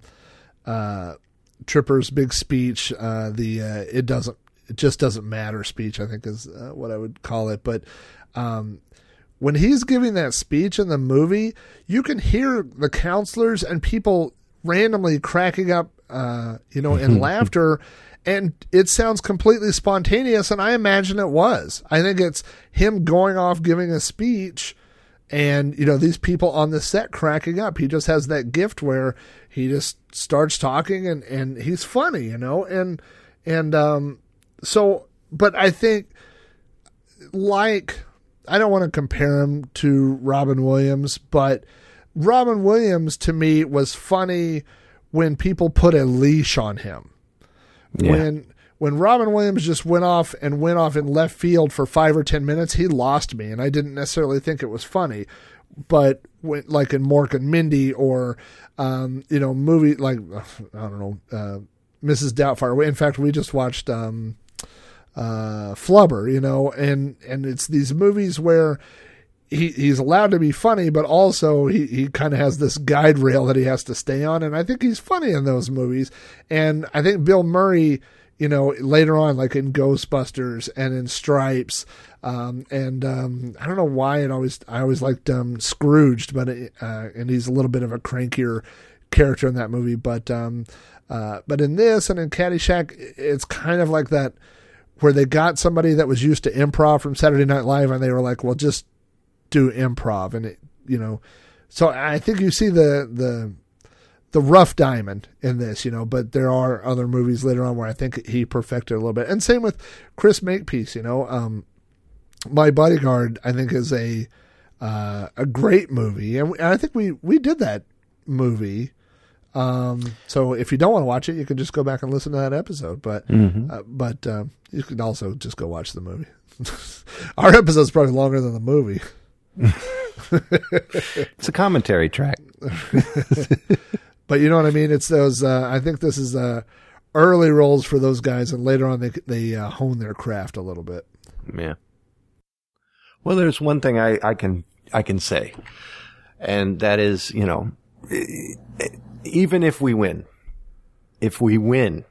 Tripper's big speech. It just doesn't matter speech, I think is what I would call it. But when he's giving that speech in the movie, you can hear the counselors and people randomly cracking up, in laughter. And it sounds completely spontaneous, and I imagine it was. I think it's him going off giving a speech, and these people on the set cracking up. He just has that gift where he just starts talking, and he's funny, So, but I think, I don't want to compare him to Robin Williams, but Robin Williams to me was funny when people put a leash on him. Yeah. When Robin Williams just went off in left field for 5 or 10 minutes, he lost me, and I didn't necessarily think it was funny. But like in Mork and Mindy, or movie like Mrs. Doubtfire. In fact, we just watched Flubber, and it's these movies where he's allowed to be funny, but also he kind of has this guide rail that he has to stay on. And I think he's funny in those movies. And I think Bill Murray, later on, like in Ghostbusters and in Stripes, I don't know why I always liked Scrooged, but and he's a little bit of a crankier character in that movie. But in this and in Caddyshack, it's kind of like that, where they got somebody that was used to improv from Saturday Night Live, and they were like, well, just do improv. And so I think you see the rough diamond in this, but there are other movies later on where I think he perfected a little bit. And same with Chris Makepeace, My Bodyguard, I think, is a great movie. And I think we did that movie. So if you don't want to watch it, you can just go back and listen to that episode, but you can also just go watch the movie. Our episode's probably longer than the movie. It's a commentary track. But you know what I mean? It's those, I think this is early roles for those guys, and later on they hone their craft a little bit. Yeah. Well, there's one thing I can say. And that is, even if we win, if we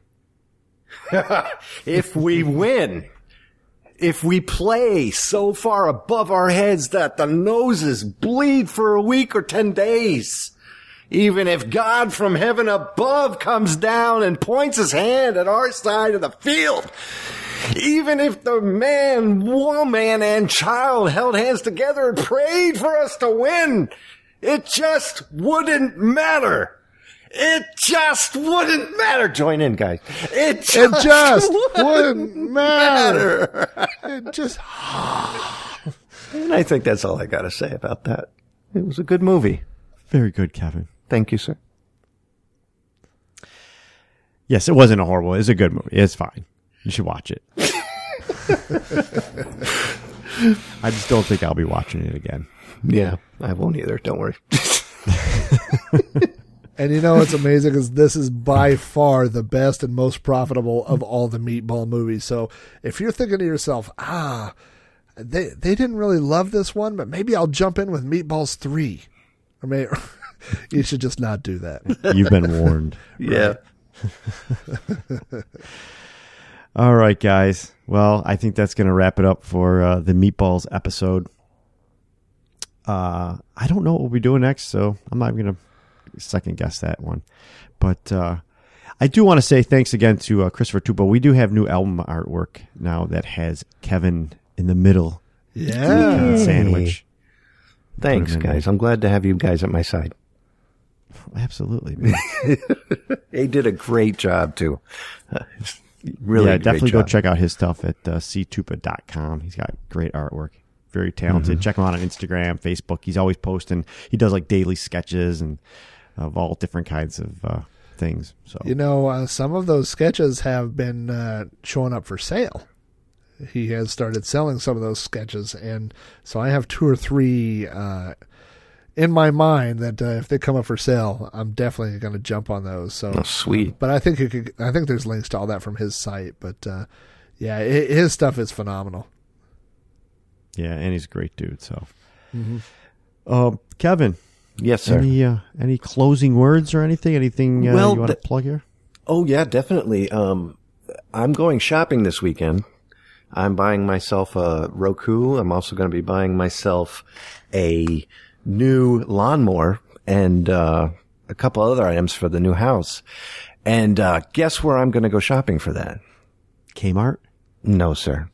play so far above our heads that the noses bleed for a week or 10 days, even if God from heaven above comes down and points his hand at our side of the field, even if the man, woman, and child held hands together and prayed for us to win, it just wouldn't matter. It just wouldn't matter. Join in, guys. It just wouldn't matter. It just... And I think that's all I got to say about that. It was a good movie. Very good, Kevin. Thank you, sir. Yes, it wasn't a horrible. It's a good movie. It's fine. You should watch it. I just don't think I'll be watching it again. Yeah, I won't either. Don't worry. And you know what's amazing is this is by far the best and most profitable of all the Meatball movies. So if you're thinking to yourself, they didn't really love this one, but maybe I'll jump in with Meatballs 3. Or maybe you should just not do that. You've been warned. Yeah. All right, guys. Well, I think that's going to wrap it up for the Meatballs episode. I don't know what we'll be doing next, so I'm not going to second guess that one. But I do want to say thanks again to Christopher Tupo. We do have new album artwork now that has Kevin in the middle. Yeah. Sandwich. Thanks, guys. I'm glad to have you guys at my side. Absolutely, man. He did a great job, too. Really, yeah, definitely job. go check out his stuff at ctupa.com. He's got great artwork. Very talented. Mm-hmm. Check him out on Instagram, Facebook. He's always posting. He does like daily sketches and of all different kinds of things. So some of those sketches have been showing up for sale. He has started selling some of those sketches, and so I have 2 or 3 in my mind that if they come up for sale, I'm definitely going to jump on those. So sweet. But I think I think there's links to all that from his site. But his stuff is phenomenal. Yeah, and he's a great dude. So, Kevin, yes, sir. Any closing words or anything? Anything you want to plug here? Oh yeah, definitely. I'm going shopping this weekend. I'm buying myself a Roku. I'm also going to be buying myself a new lawnmower and a couple other items for the new house. And guess where I'm going to go shopping for that? Kmart? No, sir.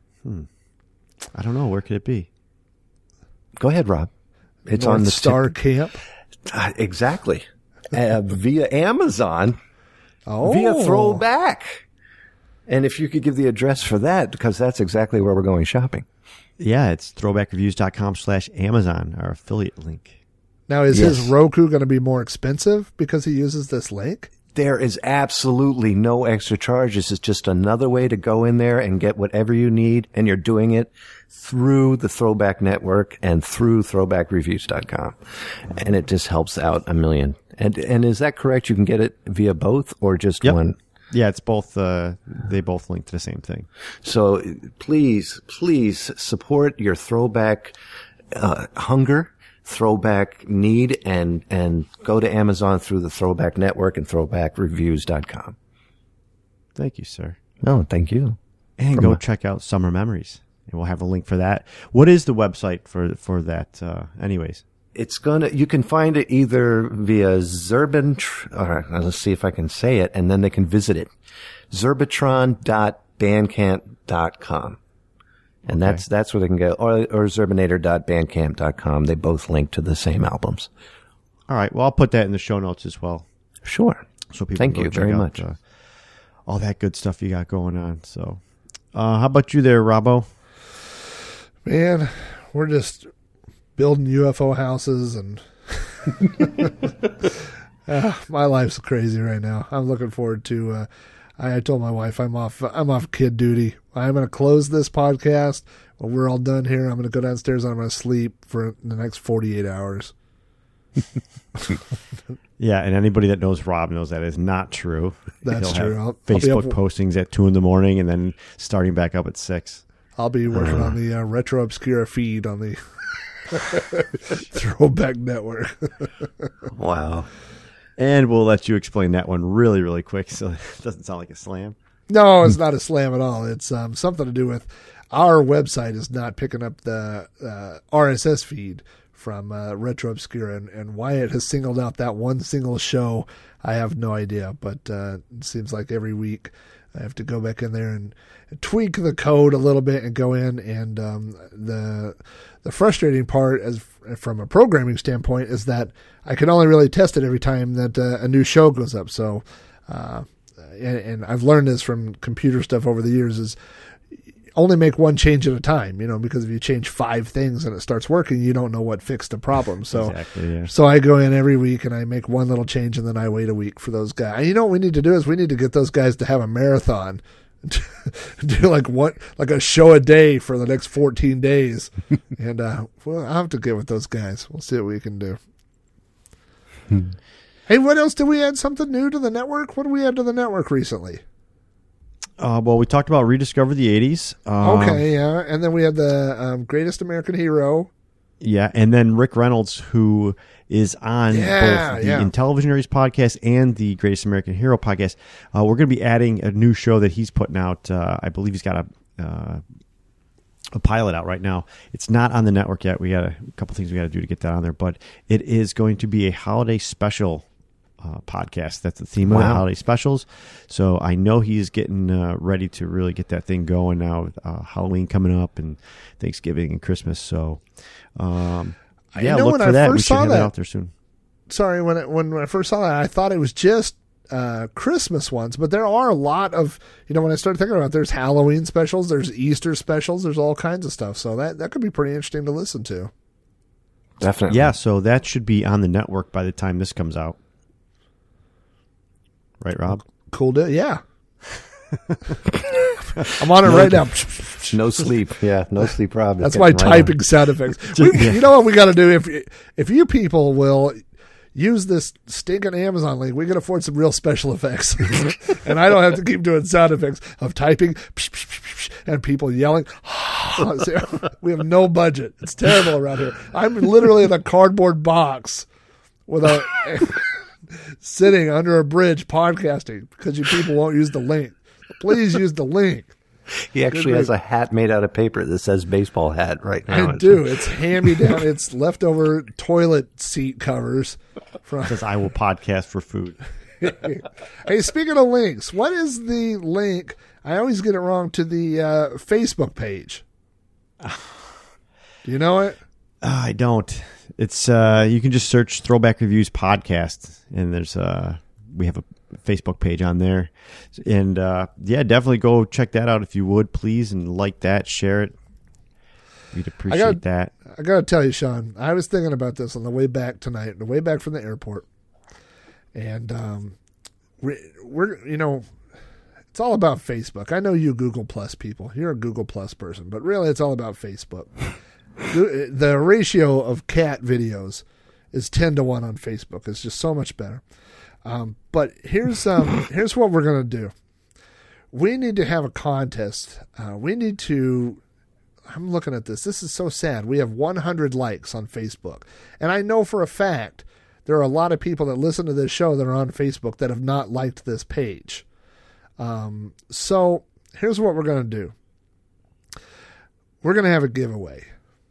I don't know. Where could it be? Go ahead, Rob. It's North on the Star Camp. Exactly. Via Amazon. Oh. Via Throwback. And if you could give the address for that, because that's exactly where we're going shopping. Yeah, it's throwbackreviews.com/Amazon, our affiliate link. Now, is his Roku going to be more expensive because he uses this link? There is absolutely no extra charges. It's just another way to go in there and get whatever you need, and you're doing it through the Throwback Network and through throwbackreviews.com. And it just helps out a million. And is that correct? You can get it via both or just one? Yeah, it's both. They both link to the same thing. So please support your throwback hunger, throwback need, and go to Amazon through the Throwback Network and throwbackreviews.com. Thank you, sir. Oh, thank you. And go check out Summer Memories, and we'll have a link for that. What is the website for that? Anyways. You can find it either via let's see if I can say it, and then they can visit it. Zerbitron.bandcamp.com. And that's where they can go, or Zerbinator.bandcamp.com. They both link to the same albums. All right. Well, I'll put that in the show notes as well. Sure. So people Thank can you check very out, much. All that good stuff you got going on. So, how about you there, Robbo? Man, we're just building UFO houses, and my life's crazy right now. I'm looking forward to. I told my wife I'm off kid duty. I'm going to close this podcast. When we're all done here, I'm going to go downstairs and I'm going to sleep for the next 48 hours. Yeah, and anybody that knows Rob knows that is not true. That's He'll true. Have I'll Facebook postings at 2 a.m. and then starting back up at 6. I'll be working on the Retro Obscura feed on the Throwback Network. Wow. And we'll let you explain that one really, really quick so it doesn't sound like a slam. No, it's not a slam at all. It's something to do with our website is not picking up the RSS feed from Retro Obscura, and why it has singled out that one single show, I have no idea. But it seems like every week I have to go back in there and tweak the code a little bit and go in. And the frustrating part, as from a programming standpoint, is that I can only really test it every time that a new show goes up. So, and I've learned this from computer stuff over the years, is only make one change at a time, because if you change 5 things and it starts working, you don't know what fixed the problem. So, exactly, yeah. So I go in every week and I make one little change, and then I wait a week for those guys. And what we need to do is we need to get those guys to have a marathon, do like a show a day for the next 14 days. And well, I'll have to get with those guys. We'll see what we can do. Hey, what else did we add? Something new to the network? What did we add to the network recently? Well, we talked about Rediscover the 80s. Okay, yeah. And then we had the Greatest American Hero. Yeah, and then Rick Reynolds, who is on both the Intellivisionaries podcast and the Greatest American Hero podcast. We're going to be adding a new show that he's putting out. I believe he's got a pilot out right now. It's not on the network yet. We got a couple things we got to do to get that on there, but it is going to be a holiday special podcast. That's the theme of the holiday specials. So I know he's getting ready to really get that thing going now with Halloween coming up and Thanksgiving and Christmas. So look for that. We should have it out there soon. Sorry, when I first saw that, I thought it was just Christmas ones, but there are a lot of, when I started thinking about it, there's Halloween specials, there's Easter specials, there's all kinds of stuff. So that could be pretty interesting to listen to. Definitely. Yeah, so that should be on the network by the time this comes out. Right, Rob? Cool deal. Yeah. I'm on it right now. No sleep. Yeah, no sleep, Rob. That's my typing sound effects. You know what we got to do? If you people will use this stinking Amazon link, we can afford some real special effects. And I don't have to keep doing sound effects of typing and people yelling. We have no budget. It's terrible around here. I'm literally in a cardboard box with a... sitting under a bridge podcasting because you people won't use the link. Please use the link. He actually has a hat made out of paper that says baseball hat right now. I do. It's hand-me-down. It's leftover toilet seat covers. It says, I will podcast for food. Hey, speaking of links, what is the link? I always get it wrong, to the Facebook page. Do you know it? I don't. It's you can just search Throwback Reviews Podcast, and there's we have a Facebook page on there, and definitely go check that out if you would, please, and like that, share it. We'd appreciate that. I got to tell you, Sean, I was thinking about this on the way back tonight, the way back from the airport, and we're it's all about Facebook. I know you Google Plus people, you're a Google Plus person, but really it's all about Facebook. The ratio of cat videos is 10-1 on Facebook. It's just so much better. But here's what we're going to do. We need to have a contest. I'm looking at this. This is so sad. We have 100 likes on Facebook. And I know for a fact there are a lot of people that listen to this show that are on Facebook that have not liked this page. So here's what we're going to do. We're going to have a giveaway.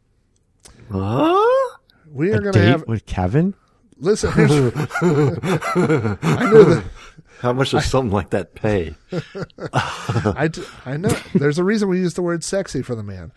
We are going to have with Kevin. Listen, I knew that. How much does something like that pay? I know. There's a reason we use the word sexy for the man.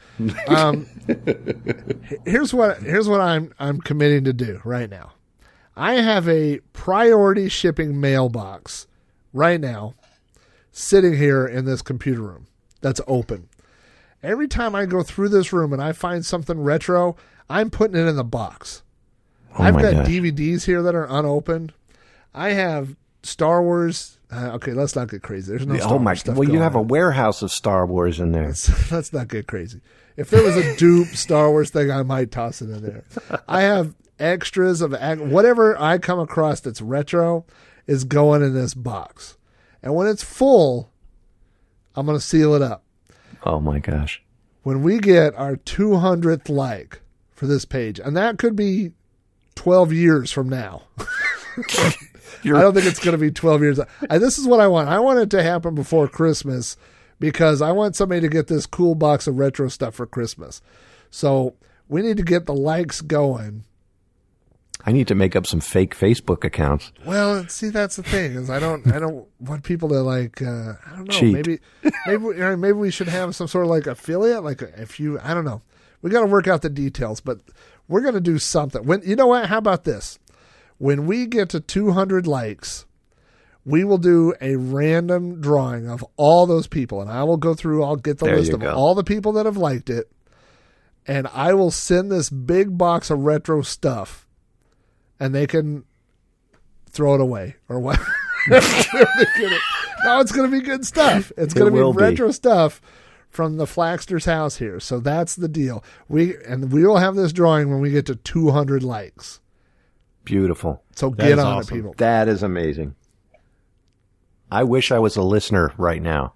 Here's what I'm committing to do right now. I have a priority shipping mailbox right now sitting here in this computer room that's open. Every time I go through this room and I find something retro, I'm putting it in the box. I've got DVDs here that are unopened. I have Star Wars. Okay, let's not get crazy. There's no Star Wars stuff Well, you have on. a warehouse of Star Wars in there. Let's not get crazy. If there was a dupe Star Wars thing, I might toss it in there. I have extras of whatever I come across that's retro is going in this box. And when it's full, I'm going to seal it up. Oh, my gosh. When we get our 200th like for this page. And that could be 12 years from now. I don't think it's going to be 12 years. This is what I want. I want it to happen before Christmas because I want somebody to get this cool box of retro stuff for Christmas. So we need to get the likes going. I need to make up some fake Facebook accounts. Well, see, that's the thing is I don't want people to I don't know, cheat. maybe we should have some sort of like affiliate, like I don't know. We got to work out the details, but we're going to do something. You know what? How about this? When we get to 200 likes, we will do a random drawing of all those people, and I will go through. I'll get the list of all the people that have liked it, and I will send this big box of retro stuff. And they can throw it away or what? No, it's going to be good stuff. It's going to be retro stuff from the Flaxter's house here. So that's the deal. We will have this drawing when we get to 200 likes. Beautiful. So get on it, people. That is amazing. I wish I was a listener right now.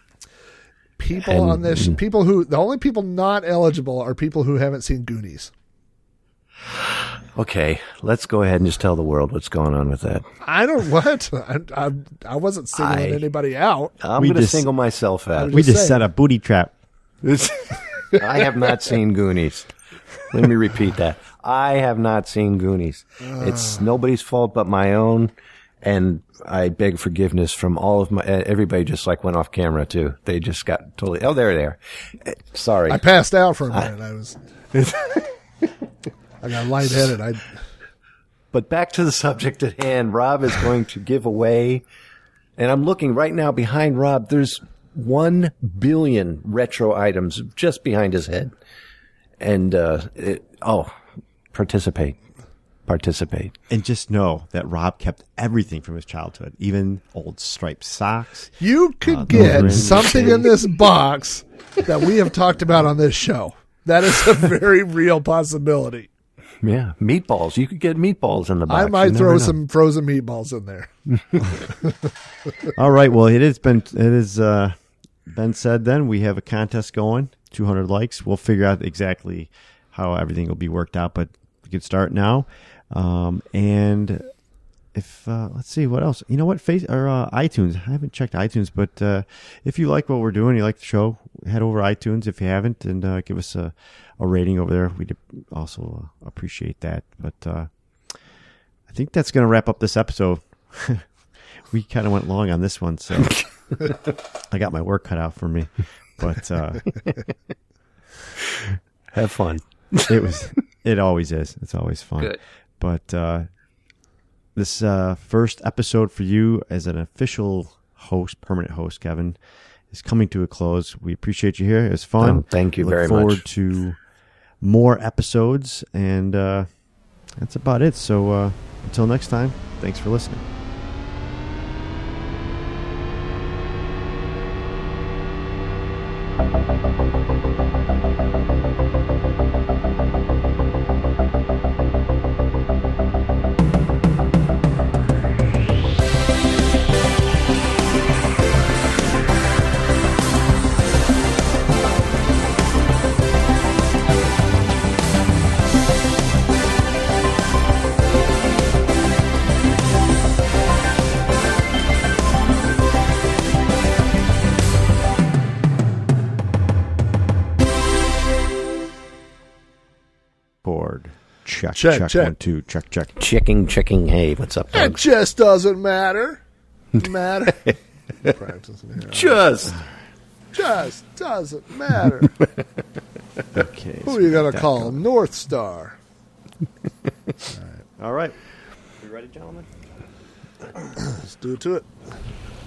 The only people not eligible are people who haven't seen Goonies. Okay, let's go ahead and just tell the world what's going on with that. I wasn't singling anybody out. I'm going to single myself out. We just set a booty trap. I have not seen Goonies. Let me repeat that. I have not seen Goonies. It's nobody's fault but my own, and I beg forgiveness from all of everybody just went off camera too. They just got totally, there they are. Sorry. I passed out for a minute. I got lightheaded. But back to the subject at hand. Rob is going to give away, and I'm looking right now behind Rob. There's 1 billion retro items just behind his head. And, participate. And just know that Rob kept everything from his childhood, even old striped socks. You could get something in this box that we have talked about on this show. That is a very real possibility. Yeah, meatballs. You could get meatballs in the box. I might throw some frozen meatballs in there. All right. Well, it has been said. Then we have a contest going. 200 likes. We'll figure out exactly how everything will be worked out, but we can start now. And if let's see what else. You know what? iTunes. I haven't checked iTunes, but if you like what we're doing, you like the show, head over to iTunes if you haven't, and give us a rating over there. We'd also appreciate that. But I think that's going to wrap up this episode. We kind of went long on this one, so I got my work cut out for me. But have fun. It always is. It's always fun. Good. But this first episode for you as an official host, permanent host, Kevin, is coming to a close. We appreciate you here. It was fun. Thank you very much. Look forward to more episodes, and that's about it. So until next time, thanks for listening. Check. 1, 2, check. Checking. Hey, what's up, Doug? It just doesn't matter. Practicing here. Just doesn't matter. Okay. Who are you going to call? North Star. All right. You ready, gentlemen? Let's do it to it.